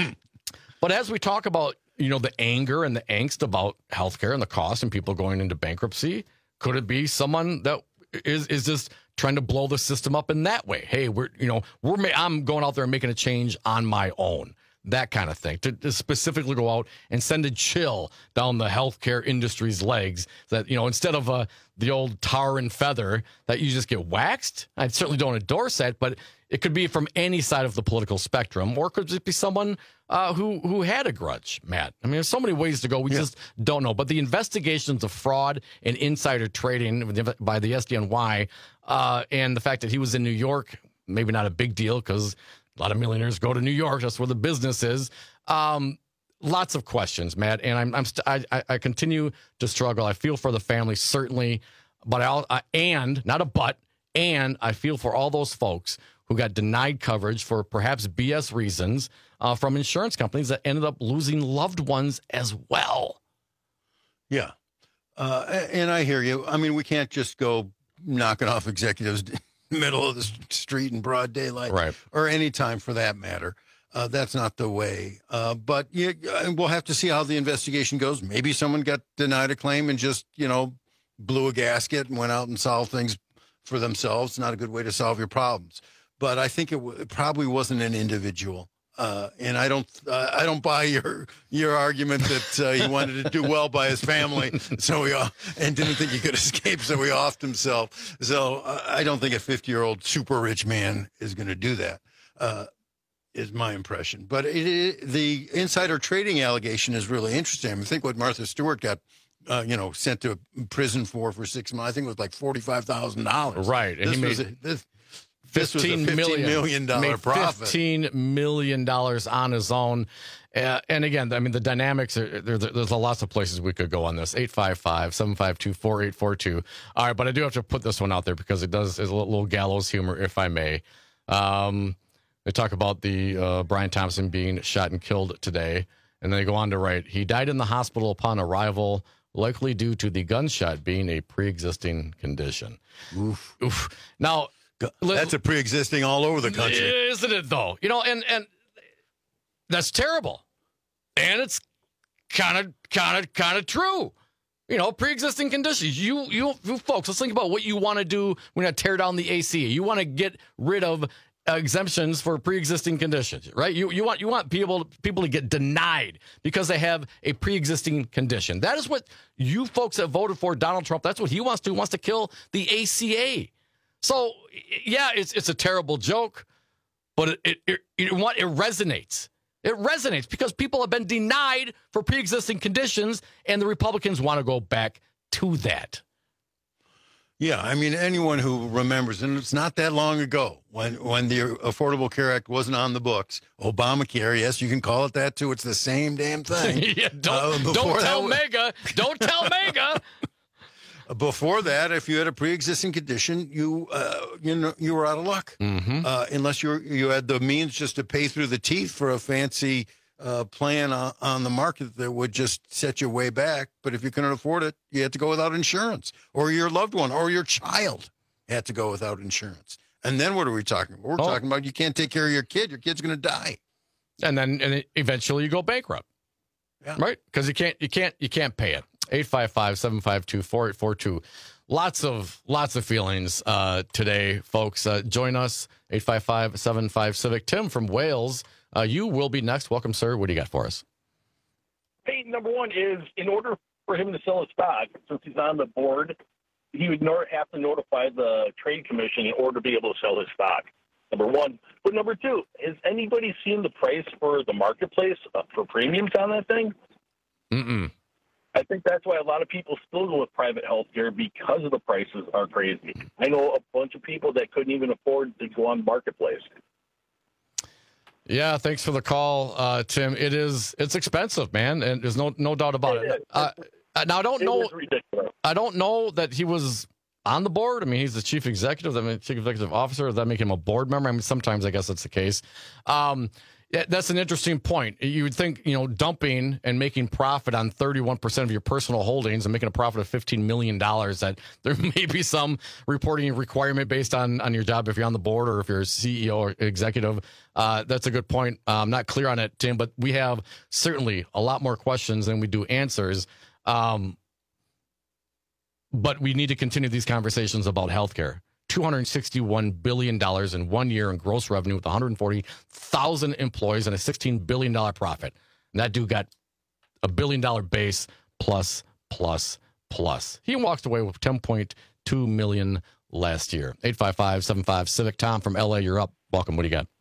but as we talk about, you know, the anger and the angst about healthcare and the cost and people going into bankruptcy, could it be someone that is is just trying to blow the system up in that way? Hey, we're you know we're ma- I'm going out there and making a change on my own, that kind of thing. To, to specifically go out and send a chill down the healthcare industry's legs. That you know instead of uh, the old tar and feather that you just get waxed. I certainly don't endorse that, but it could be from any side of the political spectrum, or could it be someone uh, who who had a grudge, Matt? I mean, there's so many ways to go. We yeah. just don't know. But the investigations of fraud and insider trading by the S D N Y uh, and the fact that he was in New York, maybe not a big deal because a lot of millionaires go to New York. That's where the business is. Um, lots of questions, Matt, and I'm, I'm st- I, I continue to struggle. I feel for the family, certainly, but I'll, I and not a but, and I feel for all those folks who got denied coverage for perhaps B S reasons uh, from insurance companies that ended up losing loved ones as well. Yeah. Uh, and I hear you. I mean, we can't just go knocking off executives in the middle of the street in broad daylight, right, or any time for that matter. Uh, that's not the way. Uh, but you, we'll have to see how the investigation goes. Maybe someone got denied a claim and just, you know, blew a gasket and went out and solved things for themselves. Not a good way to solve your problems. But I think it, w- it probably wasn't an individual. Uh, and I don't, uh, I don't buy your your argument that uh, he wanted to do well by his family, so he off, and didn't think he could escape, so he offed himself. So uh, I don't think a fifty-year-old super rich man is going to do that. Uh, is my impression. But it, it, the insider trading allegation is really interesting. I mean, think what Martha Stewart got, uh, you know, sent to prison for for six months. I think it was like forty-five thousand dollars. Right, and this he was made. A, this, This was a fifteen million dollars profit. fifteen million dollars on his own. Uh, and again, I mean, the dynamics, are, there, there's lots of places we could go on this. eight five five, seven five two, four eight four two. All right, but I do have to put this one out there because it does is a little, little gallows humor, if I may. Um, they talk about the uh, Brian Thompson being shot and killed today. And then they go on to write, he died in the hospital upon arrival, likely due to the gunshot being a pre-existing condition. Oof. Oof. Now, that's a pre-existing all over the country. Isn't it, though? You know, and, and that's terrible. And it's kind of, kind of, kind of true. You know, pre-existing conditions. You, you, you folks, let's think about what you want to do when you tear down the A C. You want to get rid of uh, exemptions for pre-existing conditions, right? You, you want, you want people, people to get denied because they have a pre-existing condition. That is what you folks that voted for Donald Trump. That's what he wants to do. He wants to kill the A C A. So, yeah, it's it's a terrible joke, but it it, it, it, what, it resonates. It resonates because people have been denied for pre-existing conditions, and the Republicans want to go back to that. Yeah, I mean, anyone who remembers, and it's not that long ago when, when the Affordable Care Act wasn't on the books, Obamacare, yes, you can call it that too. It's the same damn thing. yeah, don't uh, don't tell that, Mega. Don't tell Mega. Before that, if you had a pre-existing condition, you uh, you know you were out of luck, mm-hmm. uh, unless you you had the means just to pay through the teeth for a fancy uh, plan on, on the market that would just set you way back. But if you couldn't afford it, you had to go without insurance, or your loved one, or your child had to go without insurance. And then what are we talking about? We're oh. talking about you can't take care of your kid. Your kid's going to die, and then and eventually you go bankrupt, yeah. right? Because you can't you can't you can't pay it. eight five five, seven five two, four eight four two. Lots of lots of feelings uh, today, folks. Uh, join us, eight five five, seven five Civic. Tim from Wales, uh, you will be next. Welcome, sir. What do you got for us? Hey, number one is, in order for him to sell his stock, since he's on the board, he would nor- have to notify the trade commission in order to be able to sell his stock. Number one. But number two, has anybody seen the price for the marketplace uh, for premiums on that thing? Mm-mm. I think that's why a lot of people still go with private health care, because of the prices are crazy. I know a bunch of people that couldn't even afford to go on the marketplace. Yeah, thanks for the call, uh, Tim. It is it's expensive, man, and there's no no doubt about it. it. Uh, now I don't it know. I don't know that he was on the board. I mean, he's the chief executive. I mean, chief executive officer. Does that make him a board member? I mean, sometimes I guess that's the case. Um, Yeah, that's an interesting point. You would think, you know, dumping and making profit on thirty-one percent of your personal holdings and making a profit of fifteen million dollars, that there may be some reporting requirement based on, on your job if you're on the board or if you're a C E O or executive. Uh, that's a good point. I'm not clear on it, Tim, but we have certainly a lot more questions than we do answers. Um, but we need to continue these conversations about healthcare. two hundred sixty-one billion dollars in one year in gross revenue with one hundred forty thousand employees and a sixteen billion dollars profit. And that dude got a billion dollar base plus, plus, plus. He walked away with ten point two million dollars last year. eight five five, seven five Civic. Tom from L A, you're up. Welcome. What do you got?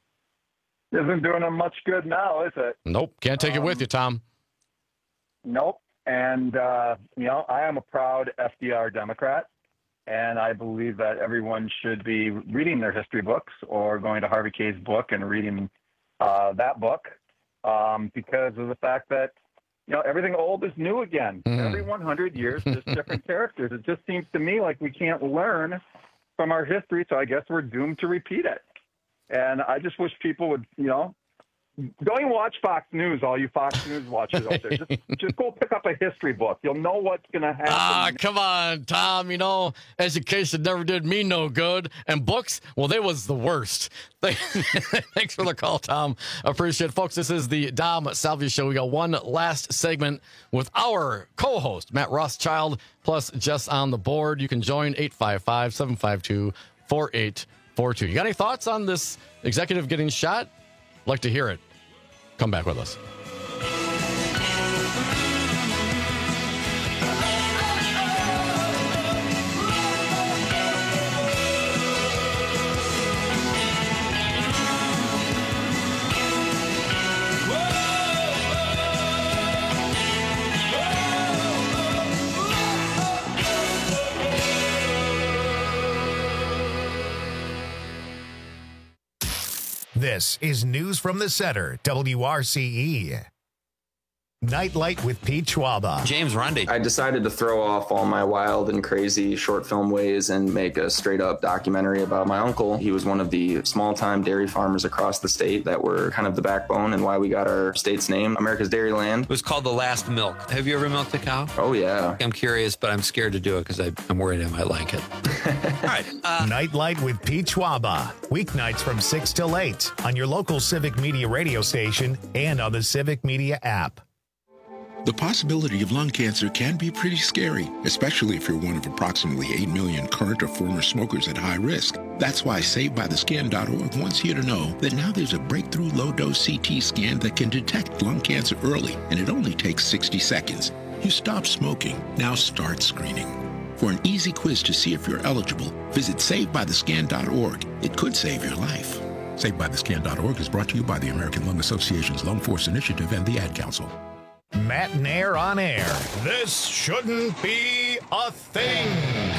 Isn't doing them much good now, is it? Nope. Can't take um, it with you, Tom. Nope. And, uh, you know, I am a proud F D R Democrat. And I believe that everyone should be reading their history books or going to Harvey K's book and reading uh, that book um, because of the fact that, you know, everything old is new again. Mm. Every one hundred years, there's different characters. It just seems to me like we can't learn from our history, so I guess we're doomed to repeat it. And I just wish people would, you know, don't even watch Fox News, all you Fox News watchers out there. Just, just go pick up a history book. You'll know what's going to happen. Ah, come on, Tom. You know, education never did me no good. And books, well, they was the worst. Thanks for the call, Tom. Appreciate it. Folks, this is the Dom Salvia Show. We got one last segment with our co-host, Matt Rothschild, plus Jess on the board. You can join eight five five, seven five two, four eight four two. You got any thoughts on this executive getting shot? Like to hear it. Come back with us. This is News from the Center, W R C E. Nightlight with Pete Schwaba. James Rundy. I decided to throw off all my wild and crazy short film ways and make a straight up documentary about my uncle. He was one of the small time dairy farmers across the state that were kind of the backbone and why we got our state's name, America's Dairyland. It was called The Last Milk. Have you ever milked a cow? Oh, yeah. I'm curious, but I'm scared to do it because I'm worried I might like it. All right. Uh, Nightlight with Pete Schwaba. Weeknights from six till eight on your local Civic Media radio station and on the Civic Media app. The possibility of lung cancer can be pretty scary, especially if you're one of approximately eight million current or former smokers at high risk. That's why Saved By The Scan dot org wants you to know that now there's a breakthrough low-dose C T scan that can detect lung cancer early, and it only takes sixty seconds. You stop smoking, now start screening. For an easy quiz to see if you're eligible, visit Saved By The Scan dot org. It could save your life. Saved By The Scan dot org is brought to you by the American Lung Association's Lung Force Initiative and the Ad Council. Matt and Air on air. This shouldn't be a thing.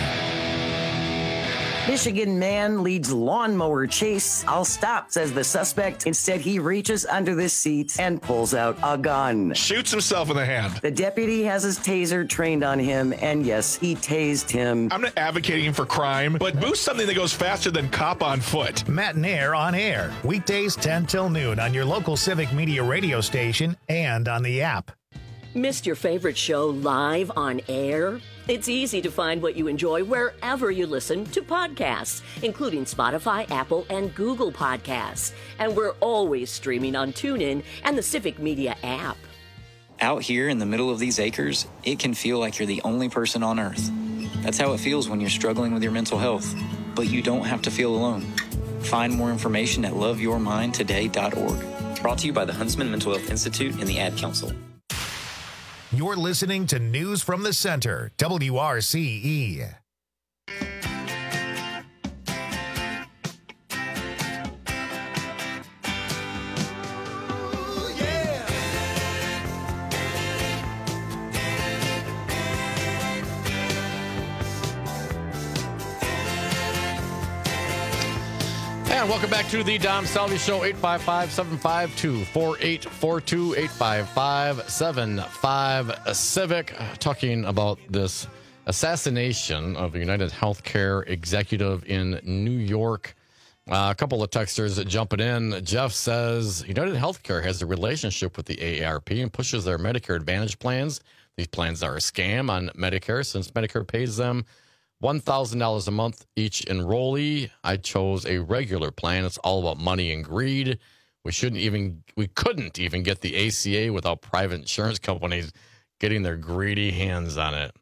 Michigan man leads lawnmower chase. I'll stop, says the suspect. Instead, he reaches under the seat and pulls out a gun. Shoots himself in the hand. The deputy has his taser trained on him, and yes, he tased him. I'm not advocating for crime, but boost something that goes faster than cop on foot. Matt and Air on air. Weekdays ten till noon on your local Civic Media radio station and on the app. Missed your favorite show live on air? It's easy to find what you enjoy wherever you listen to podcasts, including Spotify, Apple, and Google Podcasts. And we're always streaming on TuneIn and the Civic Media app. Out here in the middle of these acres, it can feel like you're the only person on Earth. That's how it feels when you're struggling with your mental health. But you don't have to feel alone. Find more information at love your mind today dot org. Brought to you by the Huntsman Mental Health Institute and the Ad Council. You're listening to News from the Center, W R C E. And welcome back to the Dom Salvi Show, eight five five, seven five two, four eight four two, eight five five, seven five Civic, talking about this assassination of a United Healthcare executive in New York. Uh, a couple of texters jumping in. Jeff says United Healthcare has a relationship with the A A R P and pushes their Medicare Advantage plans. These plans are a scam on Medicare since Medicare pays them one thousand dollars a month each enrollee. I chose a regular plan. It's all about money and greed. We shouldn't even, we couldn't even get the A C A without private insurance companies getting their greedy hands on it.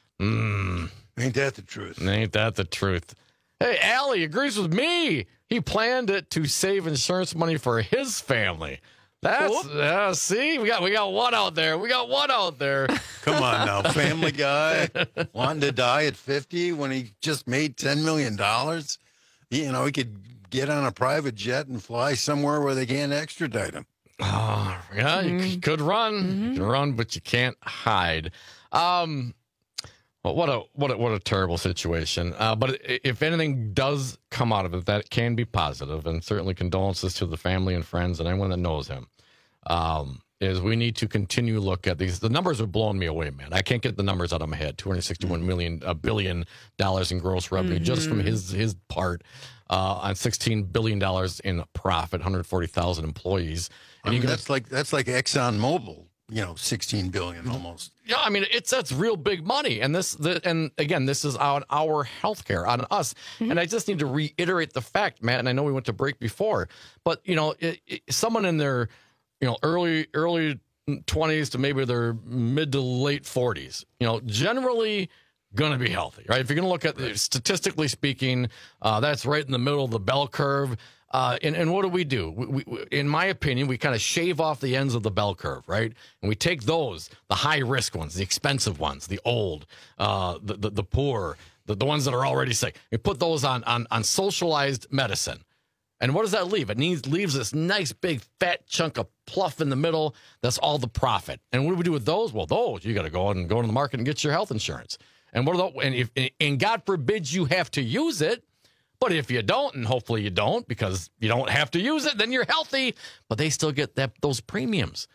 Mm. Ain't that the truth? Ain't that the truth? Hey, Allie agrees with me. He planned it to save insurance money for his family. That's uh, see, we got we got one out there. We got one out there. Come on now, Family Guy wanting to die at fifty when he just made ten million dollars. You know, he could get on a private jet and fly somewhere where they can't extradite him. Oh, yeah, mm-hmm. you could run, mm-hmm. you can run, but you can't hide. Um, well, what a what a, what a terrible situation. Uh, but if anything does come out of it, that can be positive, and certainly condolences to the family and friends and anyone that knows him. Um, is we need to continue to look at these. The numbers are blowing me away, man. I can't get the numbers out of my head. Two hundred sixty-one million, a billion dollars in gross revenue mm-hmm. just from his his part uh, on sixteen billion dollars in profit, one hundred forty thousand employees. And I mean, you can, that's like that's like ExxonMobil. You know, sixteen billion almost. Yeah, I mean, it's that's real big money, and this, the, and again, this is on our healthcare, on us. Mm-hmm. And I just need to reiterate the fact, Matt. And I know we went to break before, but you know, it, it, someone in their, you know, early early twenties to maybe their mid to late forties, you know, generally going to be healthy, right? If you're going to look at right. statistically speaking, uh, that's right in the middle of the bell curve. Uh, and, and what do we do? We, we, in my opinion, we kind of shave off the ends of the bell curve, right? And we take those, the high-risk ones, the expensive ones, the old, uh, the, the the poor, the, the ones that are already sick. We put those on, on, on socialized medicine. And what does that leave? It needs, leaves this nice, big, fat chunk of pluff in the middle. That's all the profit. And what do we do with those? Well, those, you got to go out and go into the market and get your health insurance. And what are those? And, if, and God forbid you have to use it. But if you don't, and hopefully you don't, because you don't have to use it, then you're healthy. But they still get that those premiums.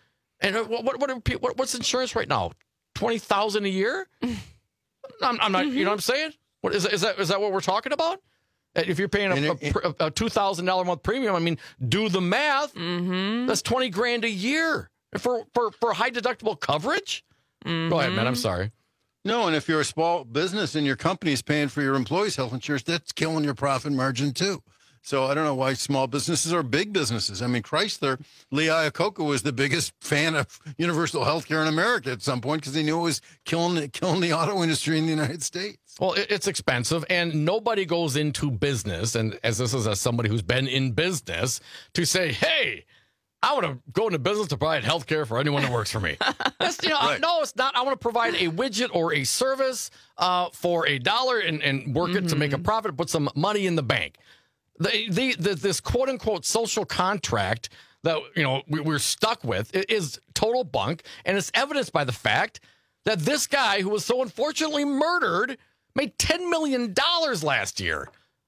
And what what, what, what what's insurance right now? twenty thousand dollars a year? I'm, I'm not, mm-hmm. you know what I'm saying? What is, is that? Is that what we're talking about? If you're paying a, it, a, a two thousand dollars a month premium, I mean, do the math. Mm-hmm. That's twenty grand a year for, for, for high deductible coverage. Mm-hmm. Go ahead, man. I'm sorry. No, and if you're a small business and your company is paying for your employees' health insurance, that's killing your profit margin too. So I don't know why small businesses are big businesses. I mean, Chrysler, Lee Iacocca was the biggest fan of universal health care in America at some point because he knew it was killing, killing the auto industry in the United States. Well, it's expensive, and nobody goes into business, and as this is as somebody who's been in business, to say, hey, I want to go into business to provide health care for anyone that works for me. That's, you know, right. No, it's not. I want to provide a widget or a service uh, for a dollar and, and work mm-hmm. it to make a profit, put some money in the bank. The, the, the this quote unquote social contract that you know we, we're stuck with is total bunk, and it's evidenced by the fact that this guy who was so unfortunately murdered made ten million dollars last year.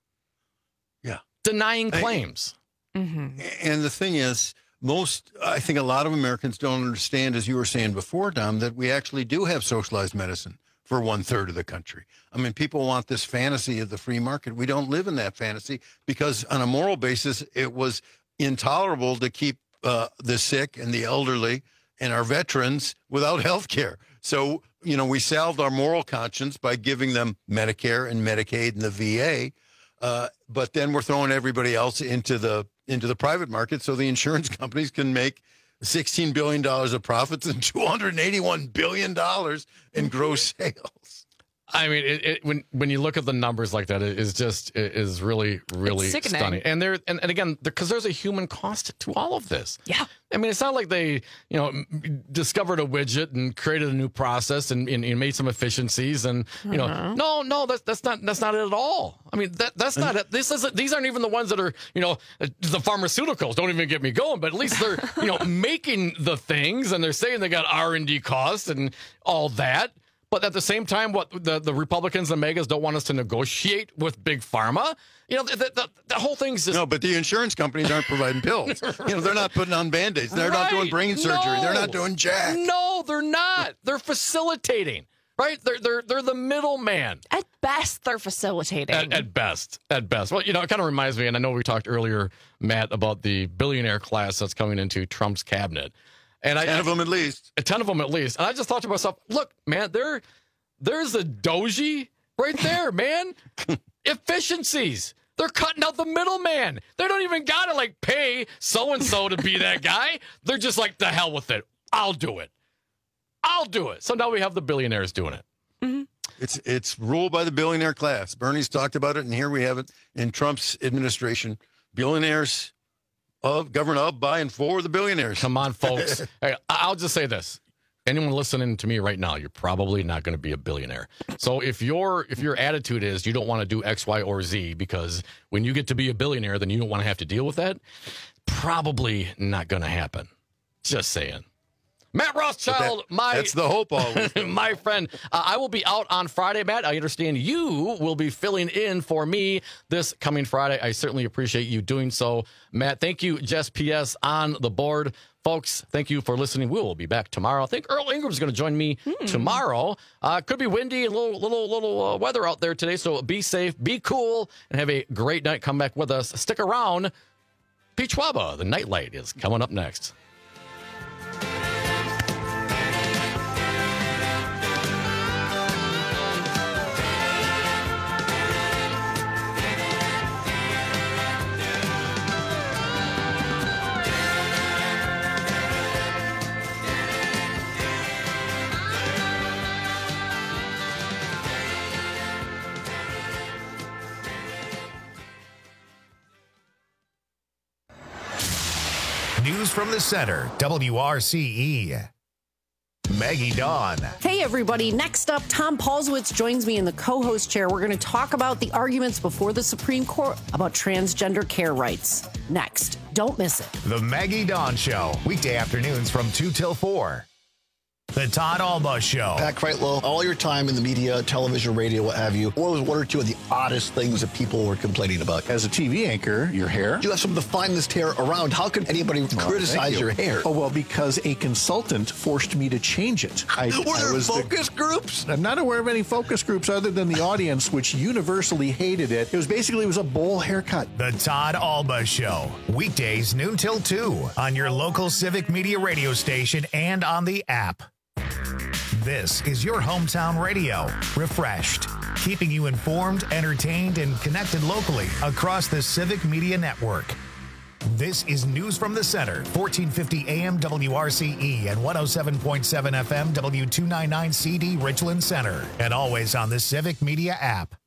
Yeah, denying claims. I, mm-hmm. And the thing is, most I think a lot of Americans don't understand, as you were saying before, Dom, that we actually do have socialized medicine for one third of the country. I mean, people want this fantasy of the free market. We don't live in that fantasy because on a moral basis, it was intolerable to keep uh, the sick and the elderly and our veterans without health care. So, you know, we salved our moral conscience by giving them Medicare and Medicaid and the V A. Uh, but then we're throwing everybody else into the into the private market so the insurance companies can make sixteen billion dollars of profits and two hundred eighty-one billion dollars in gross sales. I mean, it, it, when when you look at the numbers like that, it is just it is really really stunning. And there and, and again, because there's a human cost to all of this. Yeah, I mean, it's not like they you know discovered a widget and created a new process and, and, and made some efficiencies and you know uh-huh. no no that's that's not that's not it at all. I mean that that's not it. This isn't. These aren't even the ones that are you know the pharmaceuticals. Don't even get me going. But at least they're you know making the things and they're saying they got R and D costs and all that. But at the same time, what the, the Republicans and megas don't want us to negotiate with Big Pharma. You know, the, the, the whole thing's just... No, but the insurance companies aren't providing pills. You know, they're not putting on Band-Aids. They're right. not doing brain surgery. No. They're not doing jack. No, they're not. They're facilitating, right? They're they're they're the middleman. At best, they're facilitating. At, at best. At best. Well, you know, it kind of reminds me, and I know we talked earlier, Matt, about the billionaire class that's coming into Trump's cabinet. And I, ten of them at least. A ten of them at least. And I just thought to myself, look, man, there, there's a doji right there, man. Efficiencies. They're cutting out the middleman. They don't even got to, like, pay so-and-so to be that guy. They're just like, the hell with it. I'll do it. I'll do it. So now we have the billionaires doing it. Mm-hmm. It's it's ruled by the billionaire class. Bernie's talked about it, and here we have it in Trump's administration. Billionaires of govern of, by, and for the billionaires. Come on, folks. Hey, I'll just say this. Anyone listening to me right now, you're probably not going to be a billionaire. So if your if your attitude is you don't want to do X, Y, or Z because when you get to be a billionaire, then you don't want to have to deal with that, probably not going to happen. Just saying. Matt Rothschild, that, my that's the hope always. my friend. Uh, I will be out on Friday, Matt. I understand you will be filling in for me this coming Friday. I certainly appreciate you doing so, Matt. Thank you, Jess P S on the board. Folks, thank you for listening. We will be back tomorrow. I think Earl Ingram's going to join me hmm. tomorrow. Uh, could be windy and a little, little, little uh, weather out there today, so be safe, be cool, and have a great night. Come back with us. Stick around. Pete Schwaba, the Nightlight, is coming up next. News from the center, W R C E. Maggie Dawn. Hey, everybody. Next up, Tom Paulswitz joins me in the co-host chair. We're going to talk about the arguments before the Supreme Court about transgender care rights. Next. Don't miss it. The Maggie Dawn Show, weekday afternoons from two till four. The Todd Alba Show. Pat Kreitlow, all your time in the media, television, radio, what have you, what was one or two of the oddest things that people were complaining about? As a T V anchor, your hair. You have some of the finest hair around. How can anybody well, criticize you. your hair? Oh, well, because a consultant forced me to change it. I, were I there was focus the, groups? I'm not aware of any focus groups other than the audience, which universally hated it. It was basically, it was a bowl haircut. The Todd Alba Show. Weekdays noon till two on your local Civic Media radio station and on the app. This is your hometown radio, refreshed, keeping you informed, entertained, and connected locally across the Civic Media Network. This is News from the Center, fourteen fifty A M W R C E and one oh seven point seven F M W two ninety-nine C D Richland Center, and always on the Civic Media app.